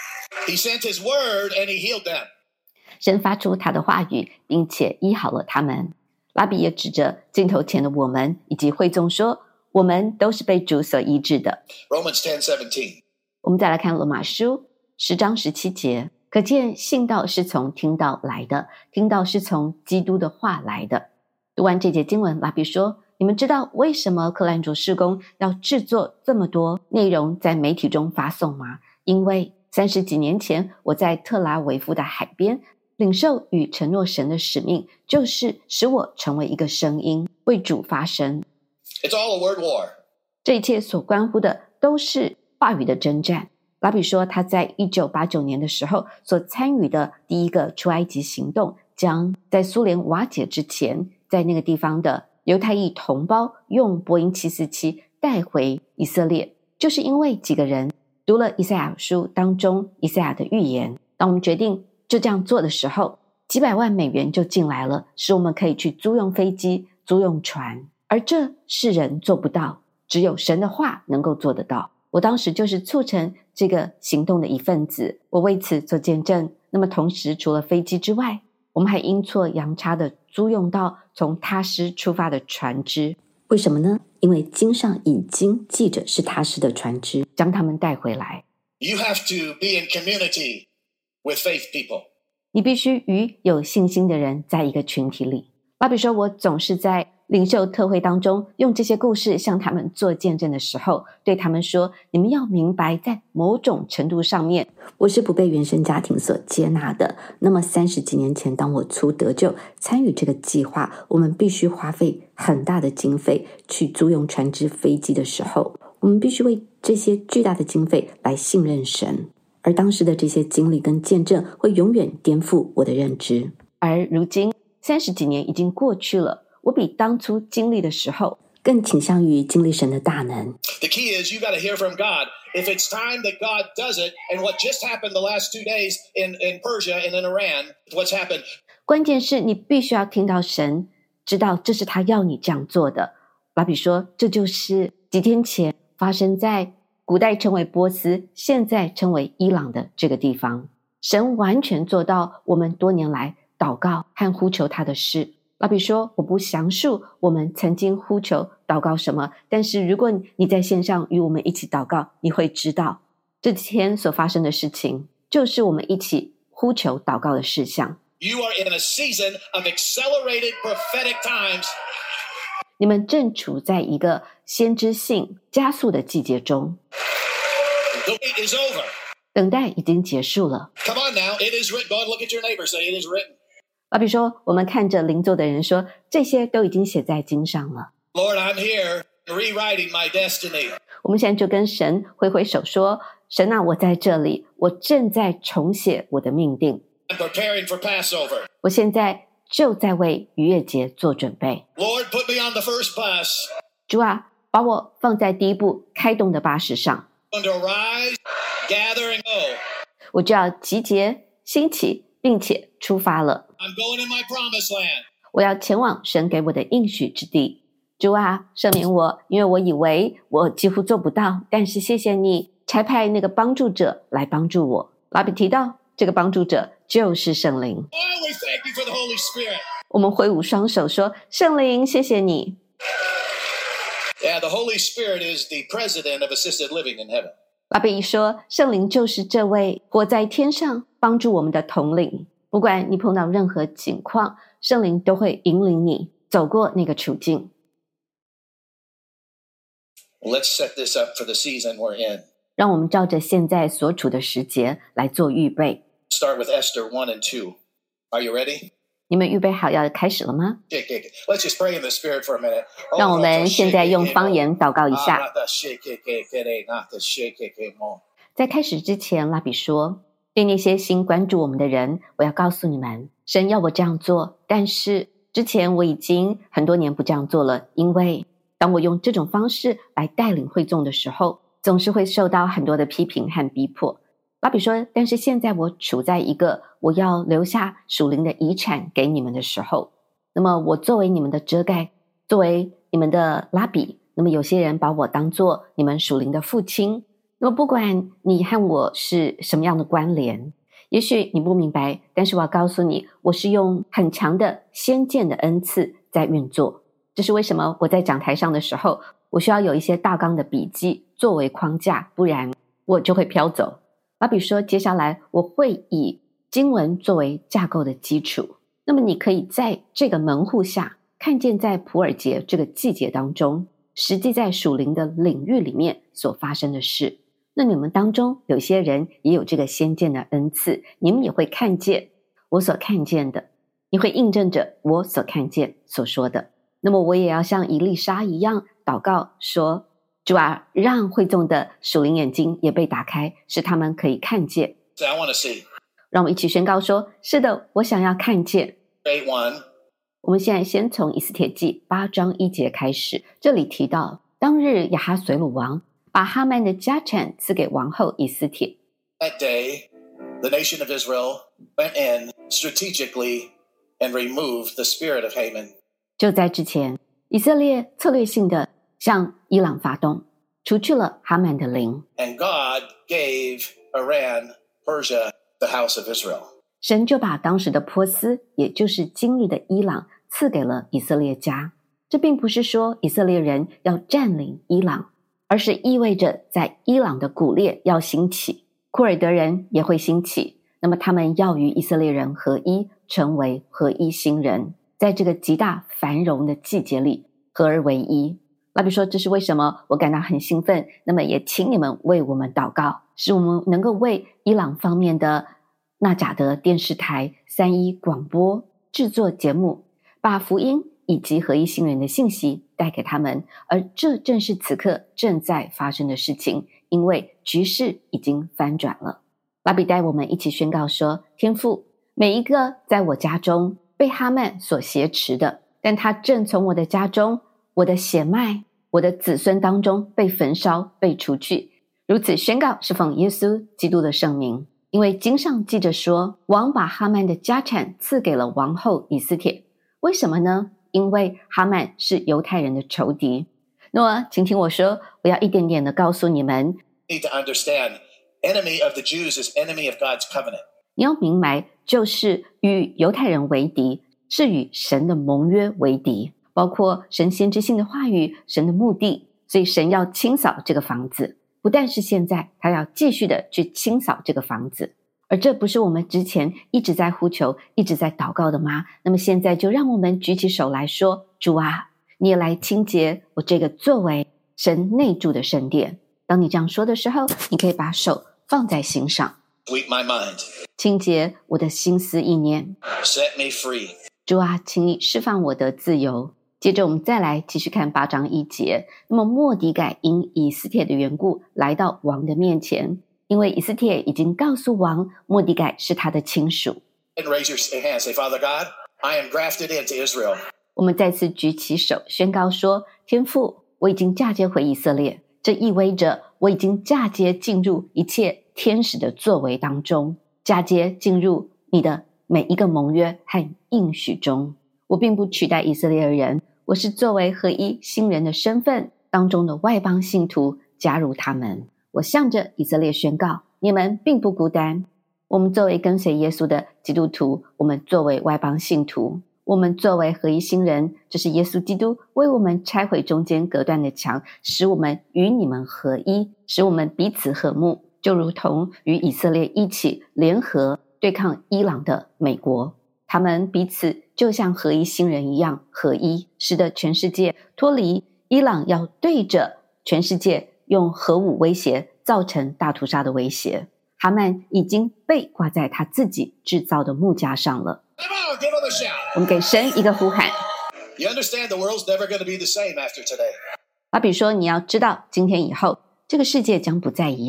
He sent his word and he healed them. 神发出他的话语，并且医好了他们。拉比也指着镜头前的我们以及会众说，我们都是被主所医治的。 Romans ten seventeen. 我们再来看罗马书十章十七节，可见信道是从听道来的，听道是从基督的话来的。读完这节经文，拉比说，你们知道为什么克兰卓事工要制作这么多内容在媒体中发送吗？因为三十几年前我在特拉维夫的海边领受与承诺神的使命，就是使我成为一个声音，为主发声。 It's all a word war. 这一切所关乎的都是话语的征战。拉比说，他在一九八九年的时候所参与的第一个出埃及行动，将在苏联瓦解之前，在那个地方的犹太裔同胞用波音七四七带回以色列，就是因为几个人读了以赛亚书当中以赛亚的预言。当我们决定就这样做的时候，几百万美元就进来了，使我们可以去租用飞机、租用船，而这是人做不到，只有神的话能够做得到。我当时就是促成这个行动的一份子，我为此做见证。那么同时，除了飞机之外，我们还阴错阳差的租用到从他施出发的船只。为什么呢？因为经上已经记着是他施的船只，将他们带回来。 You have to be in community with faith people. 你必须与有信心的人在一个群体里。拉比说，我总是在领袖特会当中用这些故事向他们做见证的时候，对他们说，你们要明白，在某种程度上面，我是不被原生家庭所接纳的。那么三十几年前，当我初得救参与这个计划，我们必须花费很大的经费去租用船只、飞机的时候，我们必须为这些巨大的经费来信任神。而当时的这些经历跟见证会永远颠覆我的认知。而如今三十几年已经过去了，我比当初经历的时候更倾向于经历神的大能。 The key is you got to hear from God. If it's time that God does it, and what just happened the last two days in, in Persia and in Iran, what's happened? 关键是你必须要听到神，知道这是他要你这样做的。拉比说，这就是几天前发生在古代称为波斯，现在称为伊朗的这个地方。神完全做到我们多年来祷告和呼求他的事。拉比说，我不详述我们曾经呼求祷告什么，但是如果你在线上与我们一起祷告，你会知道这几天所发生的事情就是我们一起呼求祷告的事项。 You are in a season of accelerated prophetic times. 你们正处在一个先知性加速的季节中， The wait is over. 等待已经结束了。 Come on now, it is written. Go and look at your neighbor, say it is written. 拉比说，我们看着邻座的人说，这些都已经写在经上了。 Lord, I'm here rewriting my destiny. 我们现在就跟神挥挥手说，神啊，我在这里，我正在重写我的命定。 I'm preparing for Passover. 我现在就在为逾越节做准备。 Lord, put me on the first bus. 主啊，把我放在第一部开动的巴士上， I'm going to arise, gather, and go. 我就要集结、兴起，并且出发了。 I'm going in my promised land. 我要前往神给我的应许之地。主啊，赦免我，因为我以为我几乎做不到，但是谢谢你差派那个帮助者来帮助我。拉比提到这个帮助者就是圣灵。 Oh, we thank you for the Holy Spirit. 我们挥舞双手说，圣灵，谢谢你。 Yeah, the Holy Spirit is the president of assisted living in heaven. 拉比说，圣灵就是这位活在天上帮助我们的统领。不管你碰到任何情况，圣灵都会引领你走过那个处境。 Let's set this up for the season we're in. 让我们照着现在所处的时节来做预备。 Start with Esther one and two. Are you ready? 你们预备好要开始了吗？ Let's just pray in the Spirit for a minute. 让我们现在用方言祷告一下。在开始之前，拉比说， 对那些新关注我们的人，我要告诉你们，神要我这样做，但是之前我已经很多年不这样做了，因为当我用这种方式来带领会众的时候，总是会受到很多的批评和逼迫。拉比说，但是现在我处在一个我要留下属灵的遗产给你们的时候，那么我作为你们的遮盖，作为你们的拉比，那么有些人把我当作你们属灵的父亲，那么不管你和我是什么样的关联，也许你不明白，但是我要告诉你，我是用很强的先见的恩赐在运作。这是为什么我在讲台上的时候，我需要有一些大纲的笔记作为框架，不然我就会飘走。好比说，接下来我会以经文作为架构的基础，那么你可以在这个门户下看见在普尔节这个季节当中，实际在属灵的领域里面所发生的事。那你们当中有些人也有这个先见的恩赐，你们也会看见我所看见的，你会印证着我所看见所说的。那么我也要像以利沙一样祷告说，主啊，让会众的属灵眼睛也被打开，使他们可以看见。 I want to see. 让我们一起宣告说，是的，我想要看见。 eight one. 我们现在先从以斯帖记八章一节开始，这里提到当日亚哈随鲁王把哈曼的家产赐给王后以斯帖。 That day, the nation of Israel went in strategically and removed the spirit of Haman. 就在之前，以色列策略性的向伊朗发动，除去了哈曼的灵。 And God gave Iran, Persia, the house of Israel. 神就把当时的波斯，也就是今日的伊朗，赐给了以色列家。这并不是说以色列人要占领伊朗，而是意味着在伊朗的古列要兴起，库尔德人也会兴起，那么他们要与以色列人合一，成为合一新人，在这个极大繁荣的季节里合而为一。拉比说，这是为什么我感到很兴奋，那么也请你们为我们祷告，使我们能够为伊朗方面的纳贾德电视台、三一广播制作节目，把福音以及合一新人的信息带给他们，而这正是此刻正在发生的事情，因为局势已经翻转了。拉比带我们一起宣告说，天父，每一个在我家中被哈曼所挟持的，但他正从我的家中，我的血脉，我的子孙当中被焚烧，被除去。如此宣告是奉耶稣基督的圣名。因为经上记着说，王把哈曼的家产赐给了王后以斯帖。为什么呢？因为哈曼是犹太人的仇敌。那么请听我说，我要一点点的告诉你们， You need to understand, enemy of the Jews is enemy of God's covenant. 你要明白，就是与犹太人为敌，是与神的盟约为敌，包括神先知性的话语，神的目的。所以神要清扫这个房子，不但是现在，他要继续的去清扫这个房子。而这不是我们之前一直在呼求，一直在祷告的吗？那么现在就让我们举起手来说，主啊，你也来清洁我这个作为神内住的圣殿。当你这样说的时候，你可以把手放在心上， Sweep my mind. 清洁我的心思意念。 Set me free. 主啊，请你释放我的自由。接着我们再来继续看八章一节。那么末底改因以斯帖的缘故来到王的面前，因为以斯帖已经告诉王，末底改是他的亲属。 And raise your hand. Say, Father God, I am grafted into Israel. 我们再次举起手宣告说，天父，我已经嫁接回以色列。这意味着我已经嫁接进入一切天使的作为当中，嫁接进入你的每一个盟约和应许中。我并不取代以色列人，我是作为合一新人的身份当中的外邦信徒加入他们。我向着以色列宣告，你们并不孤单。我们作为跟随耶稣的基督徒，我们作为外邦信徒，我们作为合一新人，这是耶稣基督为我们拆毁中间隔断的墙，使我们与你们合一，使我们彼此和睦，就如同与以色列一起联合对抗伊朗的美国。他们彼此就像合一新人一样合一，使得全世界脱离伊朗要对着全世界用核武威胁造成大屠杀的威胁。哈曼已经被挂在他自己制造的木架上了。 Come on, give them a shout. 我们给神一个呼喊。 You understand the world's never going to be the same after today. 好比说，你要知道今天以后这个世界将不再一样，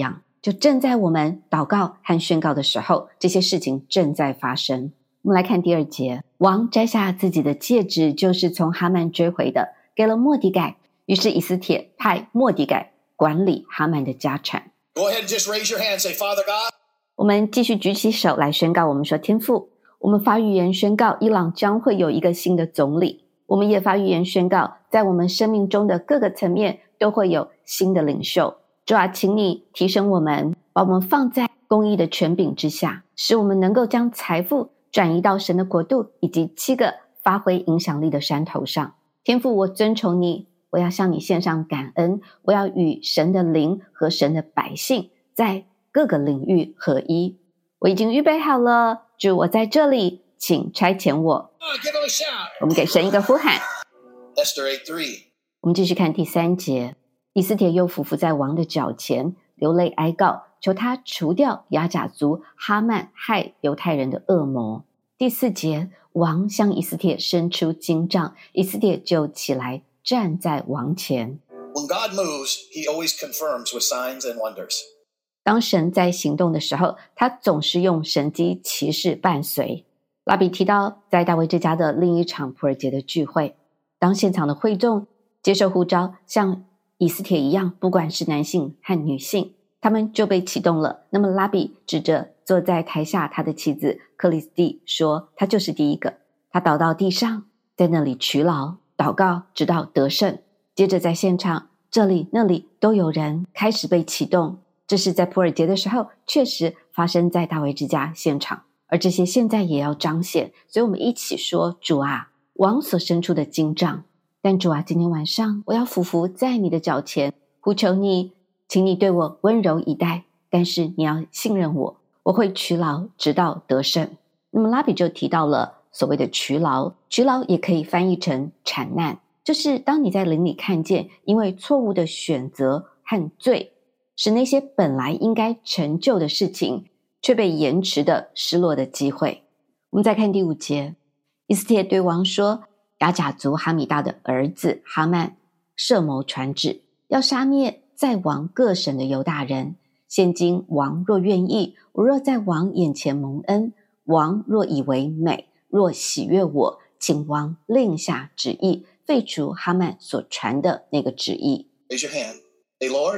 就正在我们祷告和宣告的时候，这些事情正在发生。我们来看第二节，王摘下自己的戒指，就是从哈曼追回的，给了末底改。于是以斯帖派末底改管理哈曼的家产。 Go ahead and just raise your hand, say, Father God. 我们继续举起手来宣告，我们说，天父，我们发预言宣告伊朗将会有一个新的总理。我们也发预言宣告，在我们生命中的各个层面都会有新的领袖。主啊，请你提升我们，把我们放在公义的权柄之下，使我们能够将财富转移到神的国度以及七个发挥影响力的山头上。天父，我尊崇你，我要向你献上感恩，我要与神的灵和神的百姓在各个领域合一。我已经预备好了，主，我在这里，请差遣我。我们给神一个呼喊。 Esther eight three. 我们继续看第三节，以斯帖又俯伏在王的脚前，流泪哀告，求他除掉亚甲族哈曼害犹太人的恶魔。第四节，王向以斯帖伸出金杖，以斯帖就起来站在王前。 When God moves, he always confirms with signs and wonders. 当神在行动的时候，他总是用神迹奇事伴随。拉比提到，在大卫之家的另一场普尔节的聚会，当现场的会众接受呼召，像以斯帖一样，不管是男性和女性，他们就被启动了。那么拉比指着坐在台下他的妻子克里斯蒂说，他就是第一个。他倒到地上，在那里劬劳祷告，直到得胜。接着在现场这里那里都有人开始被启动。这是在普尔节的时候确实发生在大卫之家现场，而这些现在也要彰显。所以我们一起说，主啊，王所伸出的金杖。但主啊，今天晚上我要俯伏在你的脚前，呼求你，请你对我温柔以待，但是你要信任我，我会劬劳直到得胜。那么拉比就提到了所谓的劬劳，劬劳也可以翻译成产难，就是当你在灵里看见因为错误的选择和罪，使那些本来应该成就的事情却被延迟的失落的机会。我们再看第五节，以斯帖对王说，亚甲族哈米大的儿子哈曼设谋传旨，要杀灭在王各省的犹大人。现今王若愿意，我若在王眼前蒙恩，王若以为美，若喜悦我，请王令下旨意，废除哈曼所传的那个旨意。 Raise your hand. Say, Lord,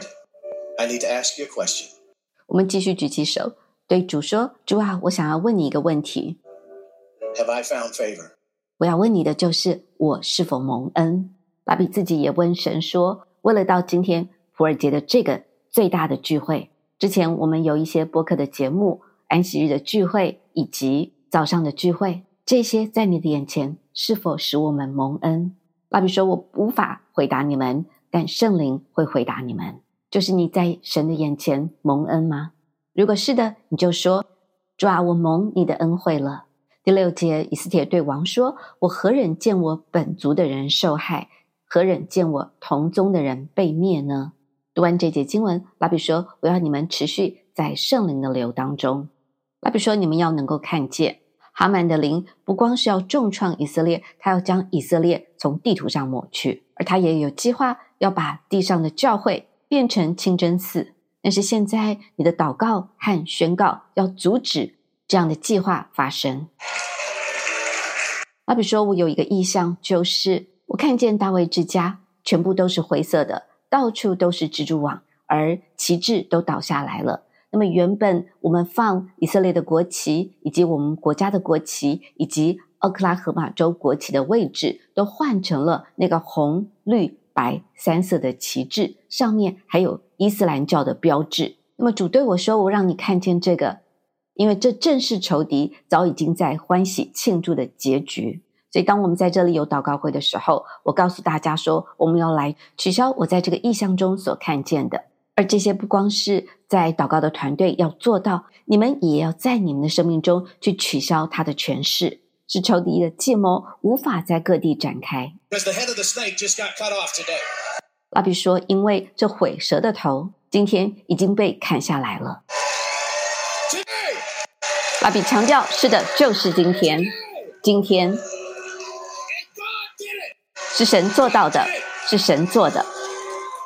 I need to ask you a question. 我们继续举起手，对主说，主啊，我想要问你一个问题。 Have I found favor? 我要问你的就是我是否蒙恩。拉比自己也问神说，为了到今天普尔节的这个最大的聚会，之前我们有一些播客的节目，安息日的聚会以及早上的聚会，这些在你的眼前是否使我们蒙恩？拉比说，我无法回答你们，但圣灵会回答你们。就是你在神的眼前蒙恩吗？如果是的，你就说，主啊，我蒙你的恩惠了。第六节，以斯帖对王说，我何忍见我本族的人受害，何忍见我同宗的人被灭呢？读完这节经文，拉比说，我要你们持续在圣灵的流当中。拉比说，你们要能够看见哈曼的灵不光是要重创以色列，他要将以色列从地图上抹去，而他也有计划要把地上的教会变成清真寺。但是现在你的祷告和宣告要阻止这样的计划发生。拉比说，我有一个意象，就是我看见大卫之家全部都是灰色的，到处都是蜘蛛网，而旗帜都倒下来了。那么原本我们放以色列的国旗，以及我们国家的国旗，以及奥克拉荷马州国旗的位置，都换成了那个红绿白三色的旗帜，上面还有伊斯兰教的标志。那么主对我说，我让你看见这个，因为这正是仇敌早已经在欢喜庆祝的结局。所以当我们在这里有祷告会的时候，我告诉大家说，我们要来取消我在这个意象中所看见的。而这些不光是在祷告的团队要做到，你们也要在你们的生命中去取消它的权势，使仇敌的计谋无法在各地展开。 Because the head of the snake just got cut off today. 拉比说，因为这毁蛇的头今天已经被砍下来了。拉比强调，是的，就是今天，今天是神做到的，是神做的。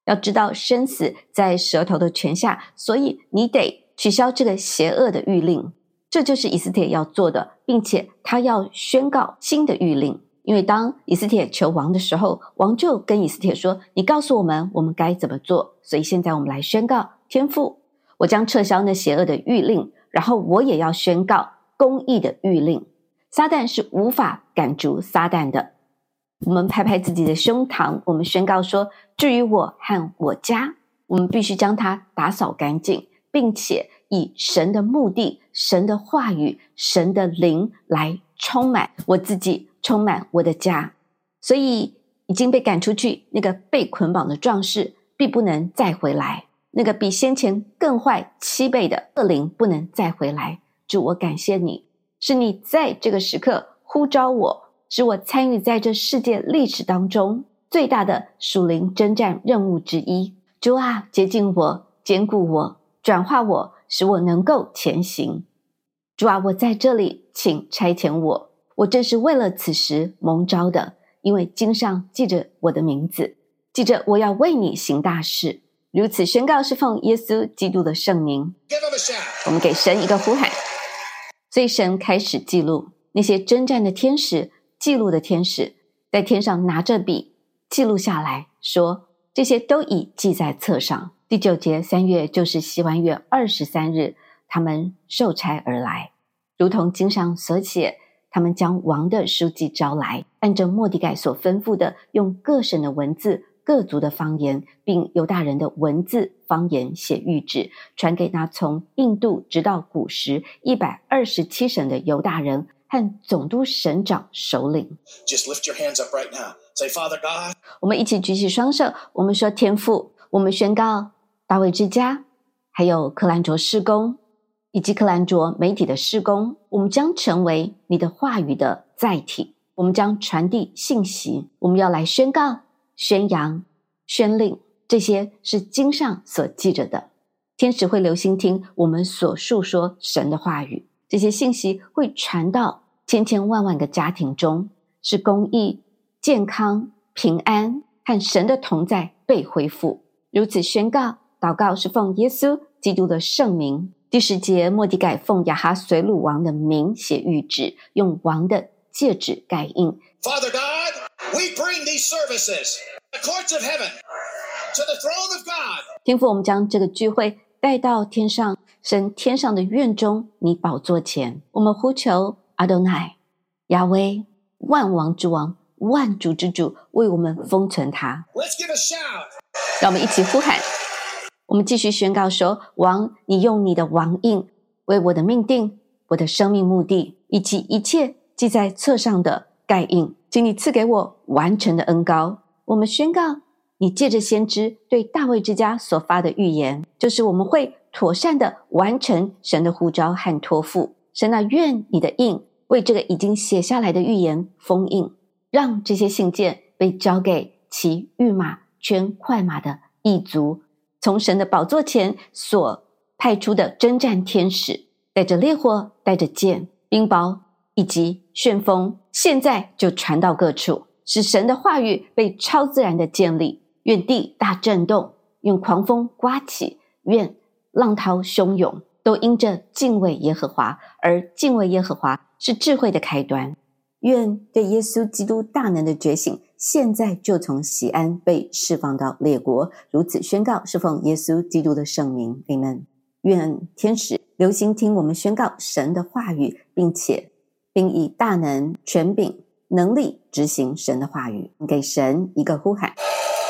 要知道生死在舌头的权下，所以你得取消这个邪恶的谕令。这就是以斯帖要做的，并且他要宣告新的谕令。因为当以斯帖求王的时候，王就跟以斯帖说，你告诉我们我们该怎么做。所以现在我们来宣告，天父，我将撤销那邪恶的谕令，然后我也要宣告公义的谕令。撒旦是无法赶逐撒旦的。我们拍拍自己的胸膛，我们宣告说，至于我和我家，我们必须将它打扫干净，并且以神的目的、神的话语、神的灵来充满我自己，充满我的家。所以已经被赶出去那个被捆绑的壮士必不能再回来，那个比先前更坏七倍的恶灵不能再回来。主，我感谢你，是你在这个时刻呼召我，使我参与在这世界历史当中最大的属灵征战任务之一。主啊，洁净我，坚固我，转化我，使我能够前行。主啊，我在这里，请差遣我，我正是为了此时蒙召的，因为经上记着我的名字，记着我要为你行大事。如此宣告是奉耶稣基督的圣名。我们给神一个呼喊。所以神开始记录那些征战的天使，记录的天使在天上拿着笔记录下来，说这些都已记在册上。第九节，三月就是西湾月二十三日，他们受差而来，如同经上所写，他们将王的书记招来，按照末底改所吩咐的，用各省的文字、各族的方言，并犹大人的文字方言写谕旨，传给那从印度直到古时一百二十七省的犹大人和总督省长首领。 Just lift your hands up right now. Say, Father God. 我们一起举起双手，我们说，天父，我们宣告大卫之家，还有克兰卓事工，以及克兰卓媒体的事工，我们将成为你的话语的载体，我们将传递信息，我们要来宣告、宣扬、宣令，这些是经上所记着的。天使会留心听我们所述说神的话语，这些信息会传到千千万万个家庭中，是公义、健康、平安和神的同在被恢复。如此宣告、祷告是奉耶稣基督的圣名。第十节，末底改奉亚哈随鲁王的名写谕旨，用王的戒指盖印。 Father God, we bring these services, the courts of heaven, to the throne of God. 天父，我们将这个聚会带到天上，神天上的院中，你宝座前，我们呼求阿多乃、亚威，万王之王，万主之主，为我们封存他。 Let's give a shout. 让我们一起呼喊。我们继续宣告说，王，你用你的王印为我的命定，我的生命目的，以及一切记在册上的盖印，请你赐给我完成的恩膏。我们宣告，你借着先知对大卫之家所发的预言，就是我们会妥善的完成神的呼召和托付。神啊，愿你的印为这个已经写下来的预言封印，让这些信件被交给骑御马圈快马的异族，从神的宝座前所派出的征战天使，带着烈火，带着剑、冰雹以及旋风，现在就传到各处，使神的话语被超自然的建立。愿地大震动，愿狂风刮起，愿浪涛汹涌，都因着敬畏耶和华，而敬畏耶和华是智慧的开端。愿对耶稣基督大能的觉醒，现在就从西安被释放到列国。如此宣告，是奉耶稣基督的圣名。 Amen。 愿天使留心听我们宣告神的话语，并且并以大能、权柄、能力执行神的话语。给神一个呼喊。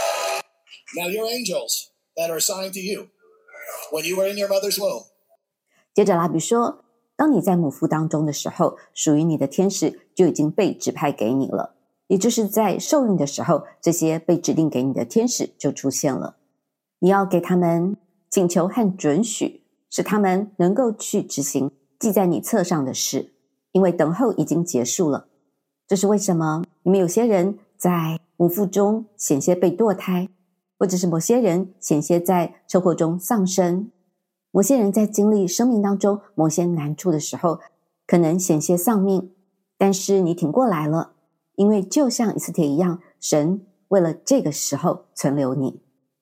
Now your angels that are assigned to you when you were in your mother's womb. 接着拉比说，当你在母腹当中的时候，属于你的天使就已经被指派给你了，也就是在受孕的时候，这些被指定给你的天使就出现了。你要给他们请求和准许，使他们能够去执行记在你册上的事，因为等候已经结束了。这是为什么你们有些人在母腹中险些被堕胎，或者是某些人险些在车祸中丧生，某些人在经历生命当中某些难处的时候，可能险些丧命，但是你挺过来了，因为就像以斯帖一样，神为了这个时候存留你。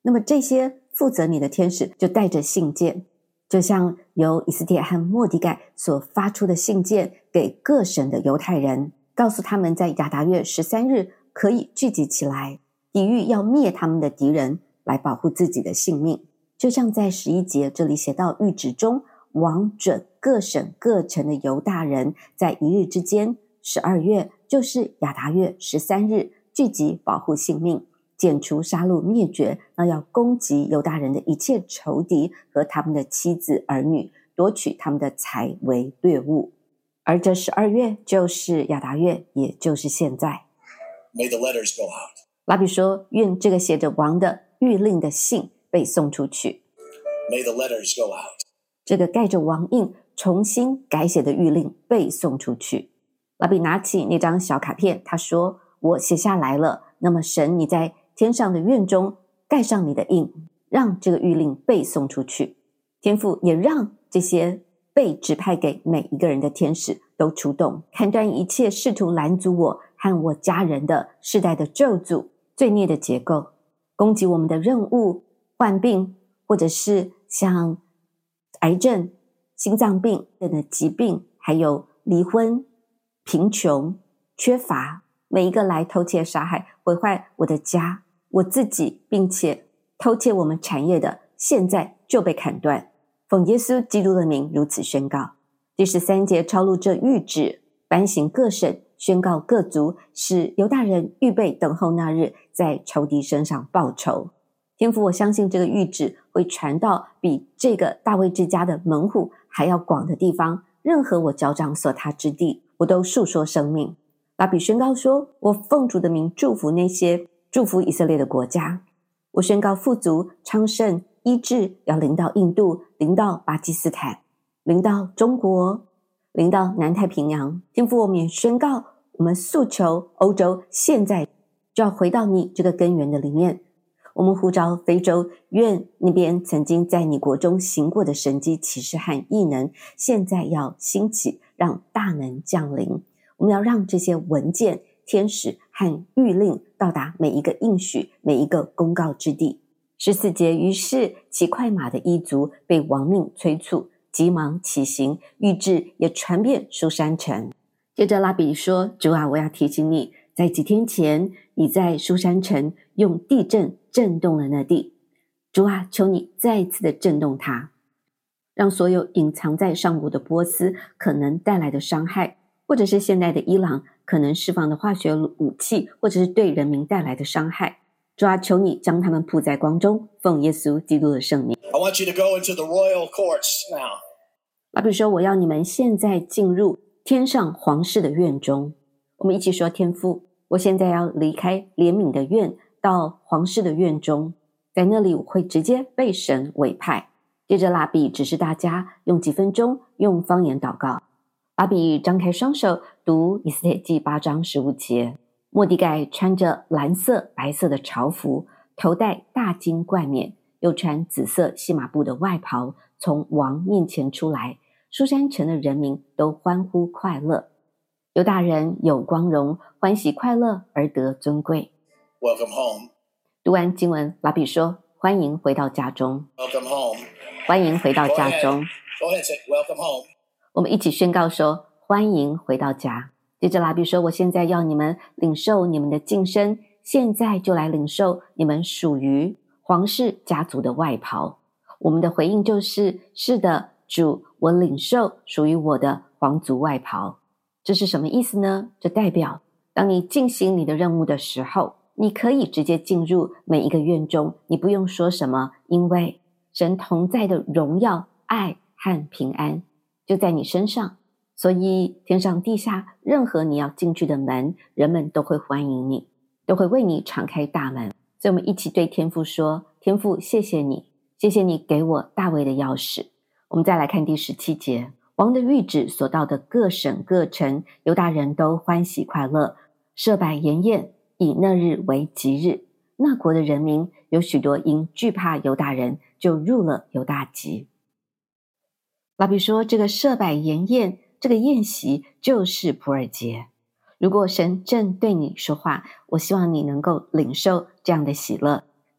那么这些负责你的天使就带着信件，就像由以斯帖和末底改所发出的信件给各省的犹太人，告诉他们在亚达月十三日可以聚集起来，抵御要灭他们的敌人，来保护自己的性命。就像在十一节这里写到谕旨中，王准各省各城的犹大人在一日之间，十二月就是亚达月十三日聚集保护性命，剪除杀戮灭绝，那要攻击犹大人的一切仇敌和他们的妻子儿女，夺取他们的财为掠物。而这十二月就是亚达月，也就是现在。 May the letters go out. 拉比说，愿这个写着王的谕令的信被送出去。 May the letters go out. 这个盖着王印重新改写的谕令被送出去。拉比拿起那张小卡片，他说，我写下来了，那么神你在天上的院中盖上你的印，让这个谕令被送出去。天父也让这些被指派给每一个人的天使都出动，砍断一切试图拦阻我和我家人的世代的咒诅、罪孽的结构，攻击我们的任务、患病，或者是像癌症、心脏病等的疾病，还有离婚、贫穷、缺乏，每一个来偷窃、杀害、毁坏我的家、我自己，并且偷窃我们产业的，现在就被砍断。奉耶稣基督的名如此宣告。第十三节抄录这谕旨，颁行各省，宣告各族，使犹大人预备等候那日，在仇敌身上报仇。天父，我相信这个谕旨会传到比这个大卫之家的门户还要广的地方，任何我脚掌所踏之地，我都述说生命。拉比宣告说，我奉主的名祝福那些祝福以色列的国家，我宣告富足、昌盛、医治要临到印度，临到巴基斯坦，临到中国，临到南太平洋。天父，我们也宣告，我们诉求欧洲现在就要回到你这个根源的里面。我们呼召非洲，愿那边曾经在你国中行过的神迹奇事和异能，现在要兴起，让大能降临。我们要让这些文件、天使和谕令到达每一个应许、每一个公告之地。十四节，于是骑快马的一族被亡命催促，急忙起行，谕旨也传遍书珊城。接着拉比说，主啊，我要提醒你，在几天前你在书珊城用地震震动了那地，主啊，求你再一次的震动它，让所有隐藏在上古的波斯可能带来的伤害，或者是现代的伊朗可能释放的化学武器，或者是对人民带来的伤害，主啊，求你将他们铺在光中，奉耶稣基督的圣名。 I want you to go into the royal courts now. 拉比说，我要你们现在进入天上皇室的院中。我们一起说，天父，我现在要离开怜悯的院，到皇室的院中，在那里我会直接被神委派。接着拉比指示大家用几分钟用方言祷告。拉比张开双手读以斯帖记八章十五节。末底改穿着蓝色白色的朝服，头戴大金冠冕，又穿紫色细麻布的外袍，从王面前出来。书珊城的人民都欢呼快乐，犹大人有光荣，欢喜快乐而得尊贵。 Welcome home. 读完经文，拉比说，欢迎回到家中。 Welcome home. 欢迎回到家中。 Go ahead, say welcome home. 我们一起宣告说，欢迎回到家。接着拉比说，我现在要你们领受你们的晋升，现在就来领受你们属于皇室家族的外袍。我们的回应就是，是的，主，我领受属于我的皇族外袍。这是什么意思呢？这代表当你进行你的任务的时候，你可以直接进入每一个院中，你不用说什么，因为神同在的荣耀、爱和平安就在你身上。所以天上地下任何你要进去的门，人们都会欢迎你，都会为你敞开大门。所以我们一起对天父说，天父，谢谢你，谢谢你给我大卫的钥匙。我们再来看第十七节，王的谕旨所到的各省各城，犹大人都欢喜快乐，设摆筵宴，以那日为吉日。那国的人民有许多因惧怕犹大人，就入了犹大籍。拉比说，这个设摆筵宴，这个宴席就是普尔节。如果神正对你说话，我希望你能够领受这样的喜乐。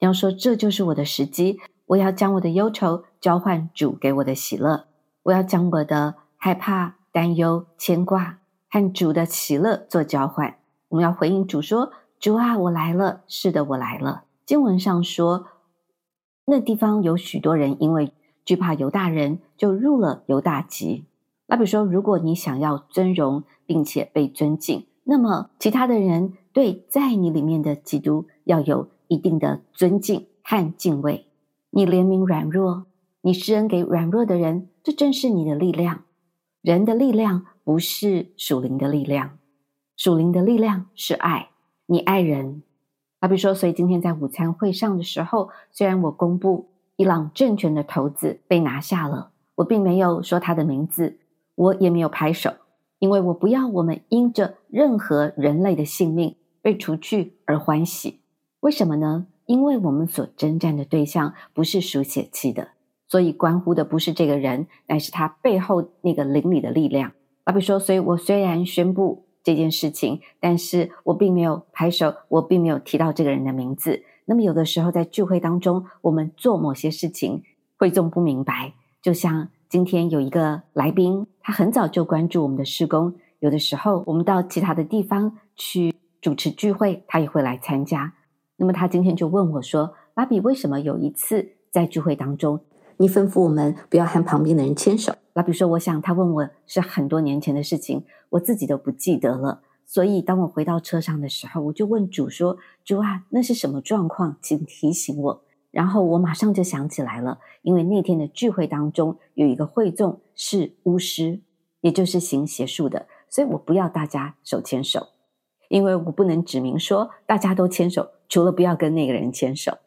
你要说这就是我的时机，我要将我的忧愁交换主给我的喜乐，我要将我的害怕、担忧、牵挂和主的喜乐做交换。我们要回应主说，主啊，我来了，是的，我来了。经文上说，那地方有许多人因为惧怕犹大人，就入了犹大籍。那比如说，如果你想要尊荣并且被尊敬，那么其他的人对在你里面的基督要有一定的尊敬和敬畏。你怜悯软弱，你施恩给软弱的人，这正是你的力量。人的力量不是属灵的力量，属灵的力量是爱，你爱人。好比说，所以今天在午餐会上的时候，虽然我公布伊朗政权的头子被拿下了，我并没有说他的名字，我也没有拍手，因为我不要我们因着任何人类的性命被除去而欢喜。为什么呢？因为我们所征战的对象不是属血气的，所以关乎的不是这个人，乃是他背后那个灵里的力量。好比说，所以我虽然宣布这件事情，但是我并没有拍手，我并没有提到这个人的名字。那么有的时候在聚会当中，我们做某些事情，会众不明白，就像今天有一个来宾，他很早就关注我们的事工，有的时候我们到其他的地方去主持聚会，他也会来参加。那么他今天就问我说，拉比，为什么有一次在聚会当中你吩咐我们不要和旁边的人牵手？拉比说，我想他问我是很多年前的事情，我自己都不记得了。所以当我回到车上的时候，我就问主说，主啊，那是什么状况？请提醒我。然后我马上就想起来了，因为那天的聚会当中有一个会众是巫师，也就是行邪术的，所以我不要大家手牵手，因为我不能指明说大家都牵手，除了不要跟那个人牵手。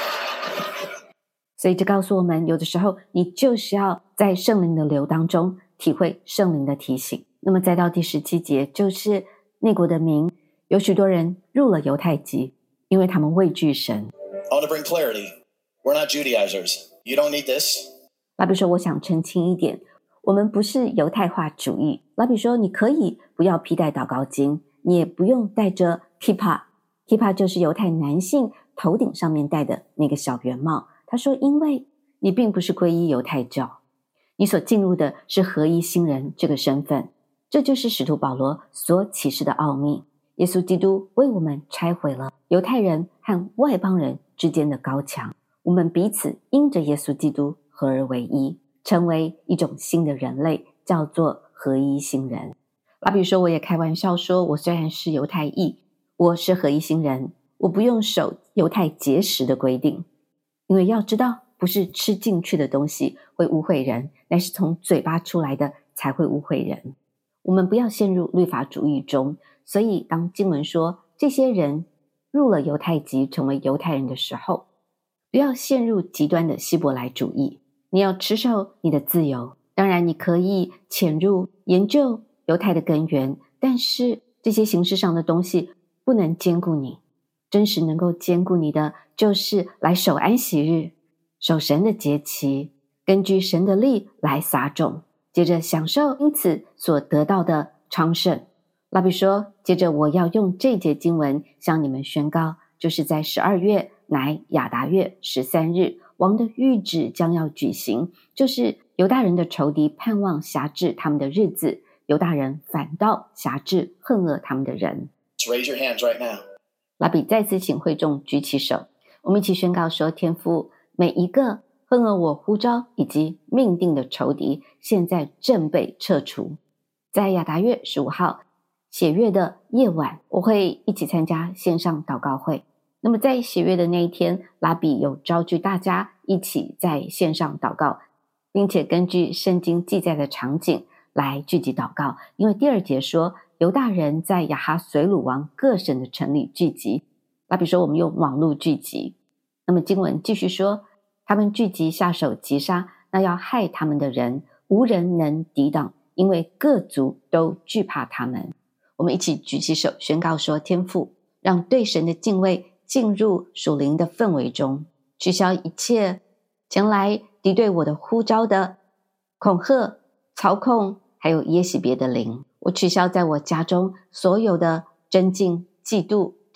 所以这告诉我们，有的时候你就是要在圣灵的流当中体会圣灵的提醒。那么再到第十七节，就是那国的民有许多人入了犹太籍，因为他们畏惧神。 I want to bring clarity. We're not Judaizers. You don't need this. 拉比说，我想澄清一点，我们不是犹太化主义。拉比说，你可以不要披戴祷告巾，你也不用戴着 kippah。kippah 就是犹太男性头顶上面戴的那个小圆帽。他说，因为你并不是皈依犹太教，你所进入的是合一新人这个身份，这就是使徒保罗所启示的奥秘。耶稣基督为我们拆毁了犹太人和外邦人之间的高墙，我们彼此因着耶稣基督合而为一，成为一种新的人类，叫做合一新人。拉比说，我也开玩笑说，我虽然是犹太裔，我是合一新人，我不用守犹太节食的规定，因为要知道，不是吃进去的东西会污秽人，乃是从嘴巴出来的才会污秽人。我们不要陷入律法主义中，所以当经文说这些人入了犹太籍，成为犹太人的时候，不要陷入极端的希伯来主义。你要持守你的自由，当然你可以潜入研究犹太的根源，但是这些形式上的东西不能兼顾你。真实能够兼顾你的，就是来守安息日，守神的节期，根据神的力来撒种，接着享受因此所得到的昌盛。拉比说，接着我要用这节经文向你们宣告，就是在十二月乃亚达月十三日，王的谕旨将要举行，就是犹大人的仇敌盼望辖制他们的日子，犹大人反倒辖制恨恶他们的人。 Just raise your hands right now. 拉比再次请会众举起手，我们一起宣告说，天父，每一个恨恶我呼召以及命定的仇敌，现在正被撤除。在亚达月十五号血月的夜晚，我会一起参加线上祷告会。那么在血月的那一天，拉比有召集大家一起在线上祷告，并且根据圣经记载的场景来聚集祷告。因为第二节说，犹大人在亚哈随鲁王各省的城里聚集。拉比说，我们用网络聚集。那么经文继续说，他们聚集下手击杀那要害他们的人，无人能抵挡，因为各族都惧怕他们。我们一起举起手宣告说，天父，让对神的敬畏进入属灵的氛围中，取消一切前来敌对我的呼召的恐吓、操控，还有耶洗别的灵。我取消在我家中所有的争竞、嫉妒、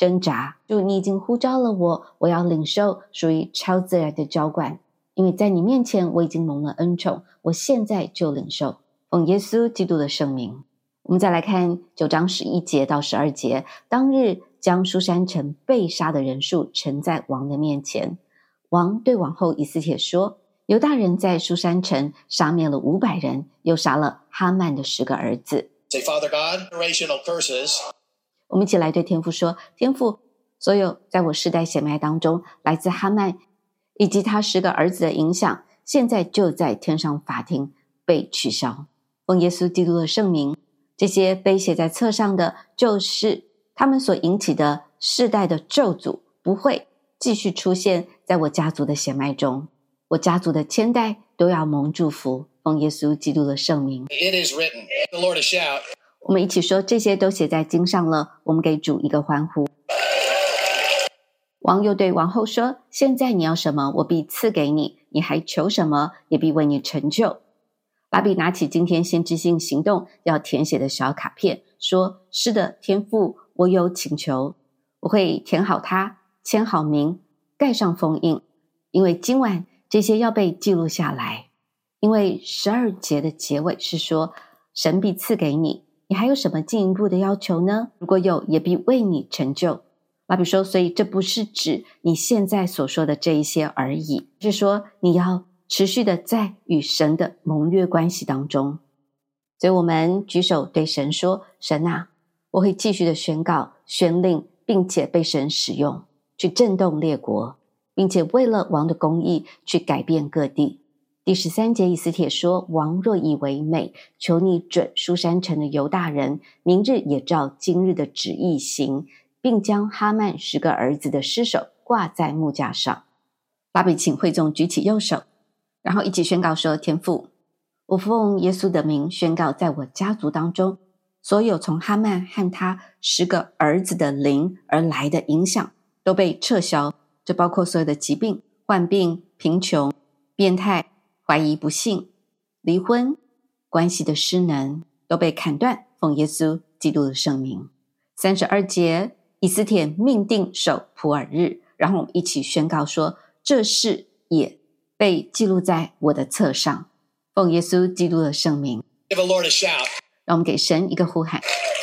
挣扎。主，你已经呼召了我，我要领受属于超自然的浇灌，因为在你面前我已经蒙了恩宠，我现在就领受，奉耶稣基督的圣名。我们再来看九章十一节到十二节，当日将书珊城被杀的人数呈在王的面前。王对王后以斯帖说，犹大人在书珊城杀灭了五百人，又杀了哈曼的十个儿子。 Say, Father God, generational curses. 我们一起来对天父说，天父，所有在我世代血脉当中来自哈曼以及他十个儿子的影响，现在就在天上法庭被取消。奉耶稣基督的圣名，这些被写在册上的，就是他们所引起的世代的咒诅，不会继续出现在我家族的血脉中。我家族的千代都要蒙祝福。奉耶稣基督的圣名。 It is written. The Lord a shout. 我们一起说，这些都写在经上了，我们给主一个欢呼。王又对王后说，现在你要什么，我必赐给你，你还求什么，也必为你成就。拉比拿起今天先知性行动要填写的小卡片，说，是的，天父，我有请求，我会填好它，签好名，盖上封印，因为今晚这些要被记录下来。因为十二节的结尾是说，神必赐给你，你还有什么进一步的要求呢？如果有，也必为你成就。拉比说，所以这不是指你现在所说的这一些而已，是说你要持续的在与神的盟约关系当中。所以我们举手对神说，神啊，我会继续的宣告、宣令，并且被神使用，去震动列国，并且为了王的公义去改变各地。第十三节以斯帖说，王若以为美，求你准书珊城的犹大人明日也照今日的旨意行，并将哈曼十个儿子的尸首挂在木架上。拉比请会众举起右手，然后一起宣告说，天父，我奉耶稣的名宣告，在我家族当中，所有从哈曼和他十个儿子的灵而来的影响都被撤销，这包括所有的疾病、患病、贫穷、变态、怀疑、不幸、离婚、关系的失能都被砍断，奉耶稣基督的圣名。三十二节，以斯帖命定守普尔日，然后我们一起宣告说，这事也被记录在我的册上，奉耶稣基督的圣名。 Give the Lord a shout. 让我们给神一个呼喊。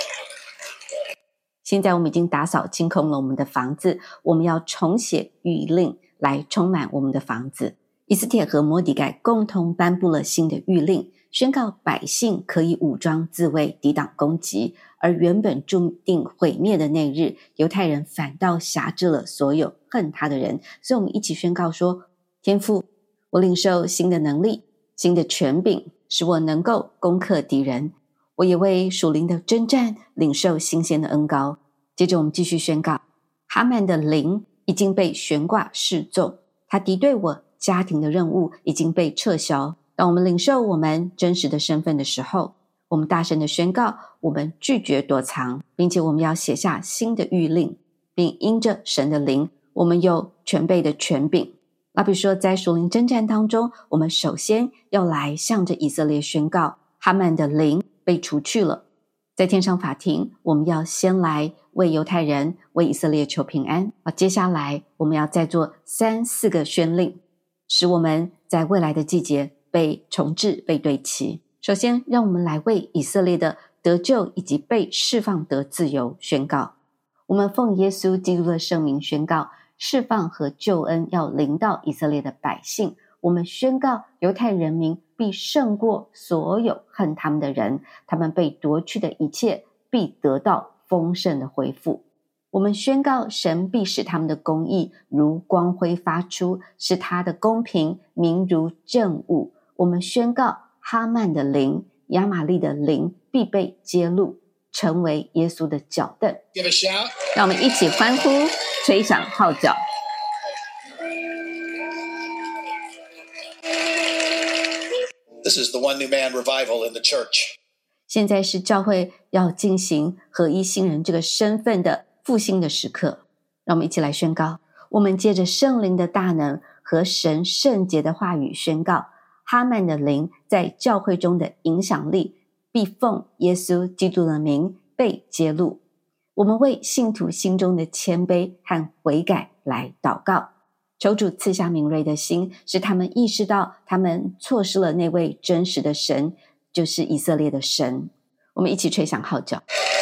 现在我们已经打扫清空了我们的房子，我们要重写谕令来充满我们的房子。以斯帖和摩底改共同颁布了新的谕令，宣告百姓可以武装自卫，抵挡攻击，而原本注定毁灭的那日，犹太人反倒辖制了所有恨他的人。所以我们一起宣告说，天父，我领受新的能力、新的权柄，使我能够攻克敌人。我也为属灵的征战领受新鲜的恩膏。接着我们继续宣告，哈曼的灵已经被悬挂示众，他敌对我家庭的任务已经被撤销。当我们领受我们真实的身份的时候，我们大声的宣告，我们拒绝躲藏，并且我们要写下新的谕令，并因着神的灵，我们有全备的权柄。拉比说，在属灵征战当中，我们首先要来向着以色列宣告，哈曼的灵被除去了。在天上法庭，我们要先来为犹太人、为以色列求平安。啊，接下来我们要再做三四个宣令，使我们在未来的季节被重置、被对齐。首先，让我们来为以色列的得救以及被释放得自由宣告。我们奉耶稣基督的圣名宣告，释放和救恩要临到以色列的百姓。我们宣告，犹太人民必胜过所有恨他们的人，他们被夺去的一切必得到丰盛的恢复。我们宣告，神必使他们的公义如光辉发出，使他的公平明如正午。我们宣告，哈曼的灵、亚玛利的灵必被揭露，成为耶稣的脚凳。 Give a shout. 让我们一起欢呼，吹响号角。 This is the one new man revival in the church. 现在是教会要进行合一新人这个身份的复兴的时刻，让我们一起来宣告，我们借着圣灵的大能和神圣洁的话语宣告，哈曼的灵在教会中的影响力必奉耶稣基督的名被揭露。 我们为信徒心中的谦卑和悔改来祷告，求主赐下敏锐的心，使他们意识到他们错失了那位真实的神，就是以色列的神。我们一起吹响号角。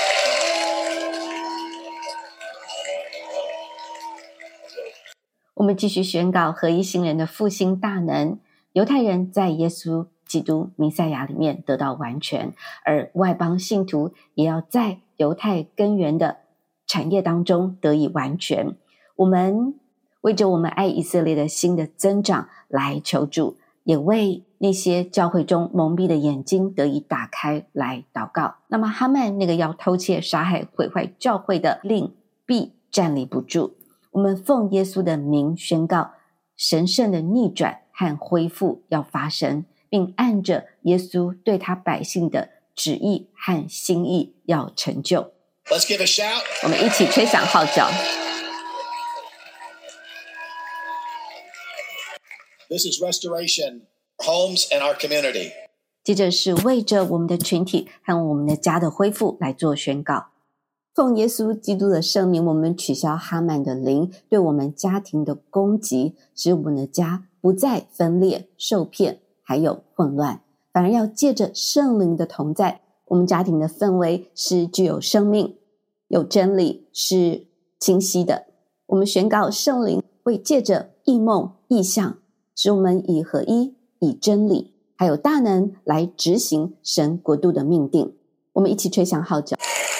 我们继续宣告合一新人的复兴大能。犹太人在耶稣基督弥赛亚里面得到完全，而外邦信徒也要在犹太根源的产业当中得以完全。我们为着我们爱以色列的心的增长来求主，也为那些教会中蒙蔽的眼睛得以打开来祷告。那么哈曼那个要偷窃杀害毁坏教会的令必站立不住。我们奉耶稣的名宣告，神圣的逆转和恢复要发生，并按着耶稣对他百姓的旨意和心意要成就。 Let's give a shout. 我们一起吹响号角。 This is restoration, homes and our community. 接着是为着我们的群体和我们的家的恢复来做宣告。奉耶稣基督的圣名，我们取消哈曼的灵对我们家庭的攻击，使我们的家不再分裂、受骗还有混乱，反而要借着圣灵的同在，我们家庭的氛围是具有生命、有真理，是清晰的。我们宣告圣灵会借着异梦、异象，使我们以合一、以真理还有大能来执行神国度的命定。我们一起吹响号角。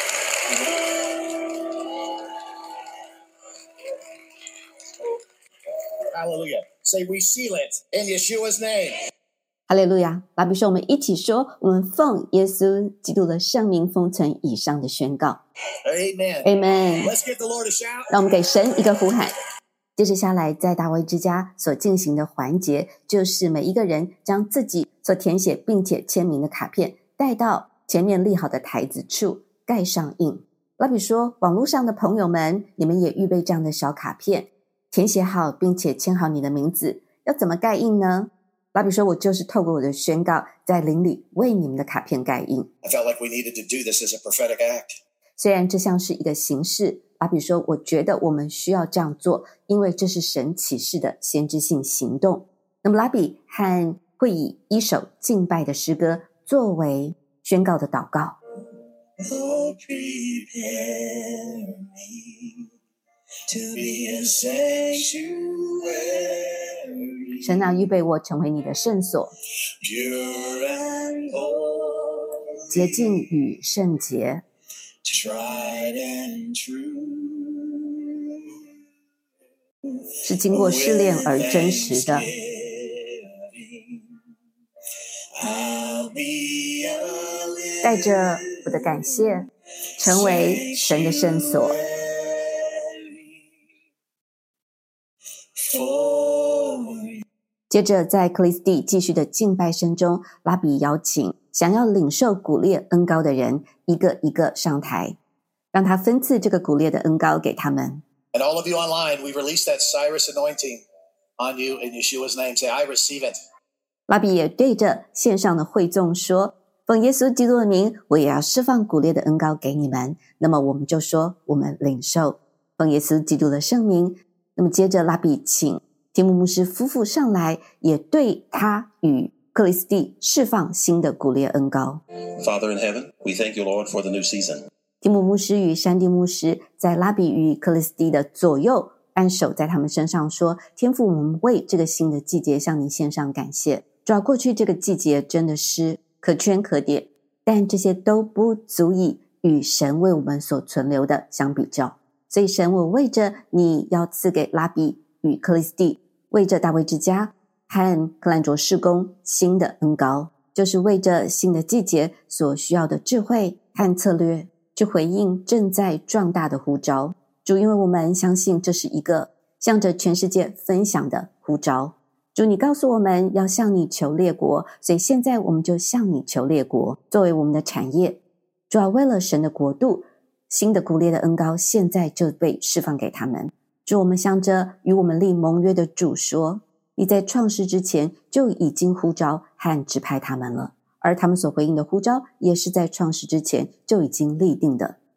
Hallelujah. Say we seal it in Yeshua's name. 哈利路亚！拉比说，我们一起说，我们奉耶稣基督的圣名封存以上的宣告。 Amen. Amen. Let's give the Lord a shout. 让我们给神一个呼喊。接着下来，在大卫之家所进行的环节，就是每一个人将自己所填写并且签名的卡片带到前面立好的台子处，盖上印。拉比说，网络上的朋友们，你们也预备这样的小卡片，填写好并且签好你的名字。要怎么盖印呢？拉比说，我就是透过我的宣告，在灵里为你们的卡片盖印。 I felt like we needed to do this as a prophetic act. 虽然这像是一个形式，拉比说，我觉得我们需要这样做，因为这是神启示的先知性行动。那么拉比和会以一首敬拜的诗歌作为宣告的祷告。 Oh, prepare me to be a sanctuary, 神啊，预备我成为你的圣所， pure and holy, 洁净与圣洁， tried and true, 是经过试炼而真实的。 I'll be a living 带着我的感谢，成为神的圣所。 for 接着在克里斯蒂继续的敬拜声中，拉比邀请想要领受古列恩膏的人一个一个上台，让他分赐这个古列的恩膏给他们。 And all of you online, we released that Cyrus anointing on you in Yeshua's name. Say, I receive it. 拉比也对着线上的会众说，奉耶稣基督的名，我也要释放古列的恩膏给你们。那么我们就说，我们领受奉耶稣基督的圣名。那么接着拉比请提姆牧师夫妇上来，也对他与克里斯蒂释放新的古列恩膏。 Father in heaven, we thank you, Lord, for the new season. 提姆牧师与山地牧师在拉比与克里斯蒂的左右按手在他们身上说，天父，我们为这个新的季节向你献上感谢。主要过去这个季节真的是可圈可点，但这些都不足以与神为我们所存留的相比较。所以神，我为着你要赐给拉比与克里斯蒂，为着大卫之家和克兰卓事工新的恩膏，就是为着新的季节所需要的智慧和策略，去回应正在壮大的呼召。主，因为我们相信这是一个向着全世界分享的呼召。主，你告诉我们要向你求列国，所以现在我们就向你求列国作为我们的产业。主要为了神的国度，新的古列的恩膏现在就被释放给他们。主，我们向着与我们立盟约的主说，你在创世之前就已经呼召和指派他们了，而他们所回应的呼召也是在创世之前就已经立定的。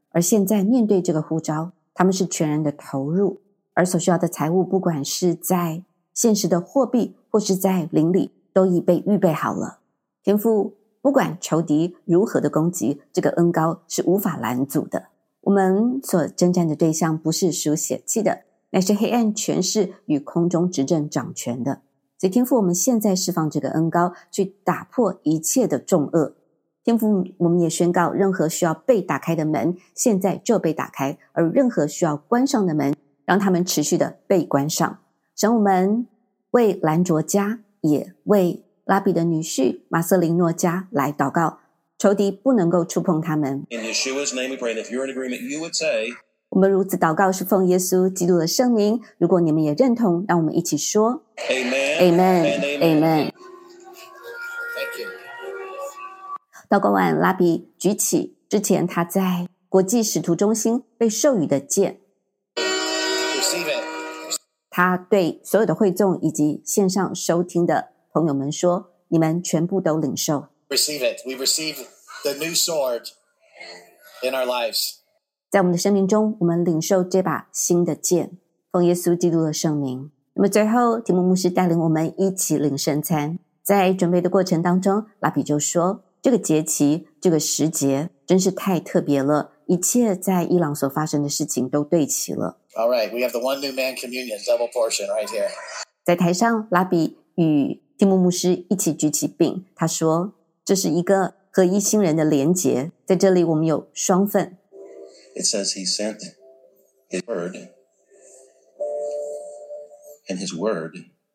而现在面对这个呼召，他们是全然的投入，而所需要的财物，不管是在现实的货币或是在灵里，都已被预备好了。天父，不管仇敌如何的攻击，这个恩膏是无法拦阻的。我们所征战的对象不是属血气的，乃是黑暗权势与空中执政掌权的。所以天父，我们现在释放这个恩膏，去打破一切的重恶。天父，我们也宣告，任何需要被打开的门，现在就被打开；而任何需要关上的门，让他们持续的被关上。神，我们为兰卓家，也为拉比的女婿马瑟琳诺家来祷告，仇敌不能够触碰他们。 In Yeshua's name we pray, and if you're in agreement, you would say, 我们如此祷告是奉耶稣基督的圣名。如果你们也认同，让我们一起说 Amen, Amen, and Amen。 Thank you. 祷告完，拉比举起之前他在国际使徒中心被授予的剑， Receive it. 他对所有的会众以及线上收听的朋友们说，你们全部都领受。 Receive it. We receive the new sword in our lives. 在我们的生命中，我们领受这把新的剑，奉耶稣基督的圣名。那么最后，提摩牧师带领我们一起领圣餐。在准备的过程当中，拉比就说，这个节期，这个时节真是太特别了，一切在伊朗所发生的事情都对齐了。 All right. We have the one new man communion, double portion right here. 在台上，拉比与提摩牧师一起举起饼，他说，这是一个合一新人的连结，在这里我们有双份。 it says he sent his word, and his word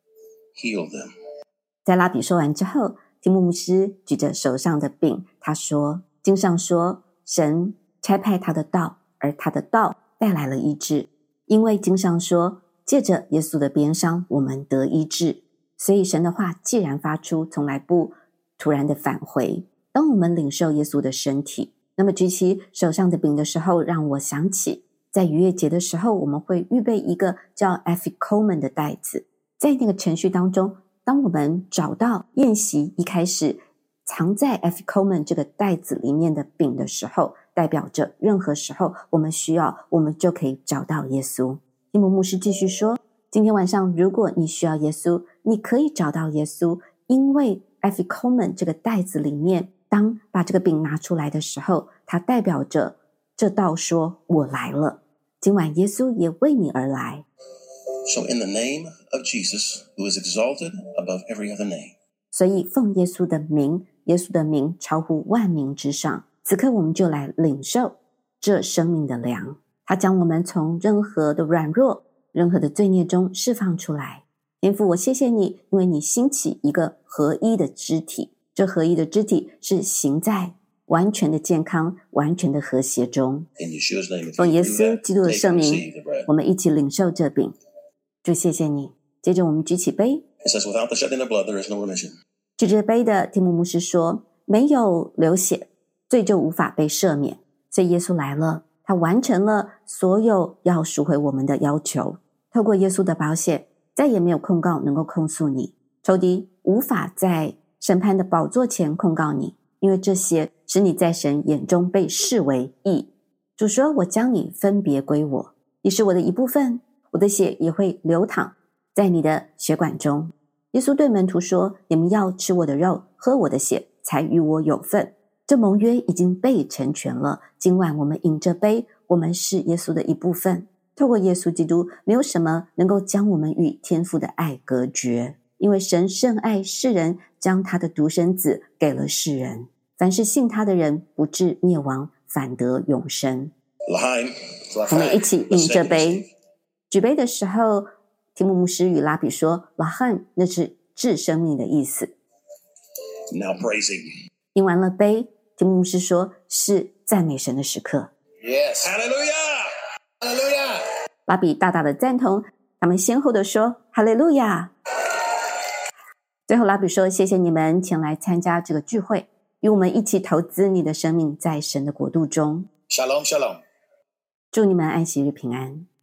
healed them. 在拉比说完之后，提摩牧师举着手上的饼，他说，经上说，神差派他的道，而他的道带来了医治。因为经上说，借着耶稣的鞭伤，我们得医治。所以神的话既然发出，从来不突然的返回。当我们领受耶稣的身体，那么举起手上的饼的时候，让我想起在逾越节的时候，我们会预备一个叫 Afikomen 的袋子。在那个程序当中，当我们找到宴席一开始藏在 Afikomen 这个袋子里面的饼的时候，代表着任何时候我们需要，我们就可以找到耶稣。提摩牧师继续说，今天晚上如果你需要耶稣，你可以找到耶稣，因为 Afikomen 这个袋子里面，当把这个饼拿出来的时候，它代表着这道说，我来了。今晚耶稣也为你而来。 So in the name of Jesus, who is exalted above every other name, 所以奉耶稣的名，耶稣的名超乎万名之上。此刻我们就来领受这生命的粮，他将我们从任何的软弱、任何的罪孽中释放出来。天父，我谢谢你，因为你兴起一个合一的肢体，这合一的肢体是行在完全的健康、完全的和谐中。 in Yeshua's name, if 奉 you 耶 do 稣 that, 基督的 take 圣 and 名 receive the bread. 我们一起领受这饼。主，谢谢你。接着我们举起杯， It says, without the shedding of blood, there is no remission. 举着杯的提摩牧师说，没有流血，罪就无法被赦免。所以耶稣来了，他完成了所有要赎回我们的要求。透过耶稣的宝血，再也没有控告能够控诉你，仇敌无法在审判的宝座前控告你，因为这些使你在神眼中被视为义。主说，我将你分别归我，你是我的一部分，我的血也会流淌在你的血管中。耶稣对门徒说，你们要吃我的肉，喝我的血，才与我有份。这盟约已经被成全了。今晚我们饮这杯，我们是耶稣的一部分。透过耶稣基督，没有什么能够将我们与天父的爱隔绝，因为神甚爱世人，将他的独生子给了世人。凡是信他的人，不至灭亡，反得永生。 L'chaim. 我们一起饮这杯。举杯的时候，提摩牧师与拉比说，拉汉，那是治生命的意思。 Now praising. 饮完了杯，提摩牧师说，是赞美神的时刻。 Yes. Hallelujah. Hallelujah. 拉比大大的赞同，他们先后的说哈利路亚。最后拉比说，谢谢你们前来参加这个聚会，与我们一起投资你的生命在神的国度中。 Shalom, shalom. 祝你们安息日平安。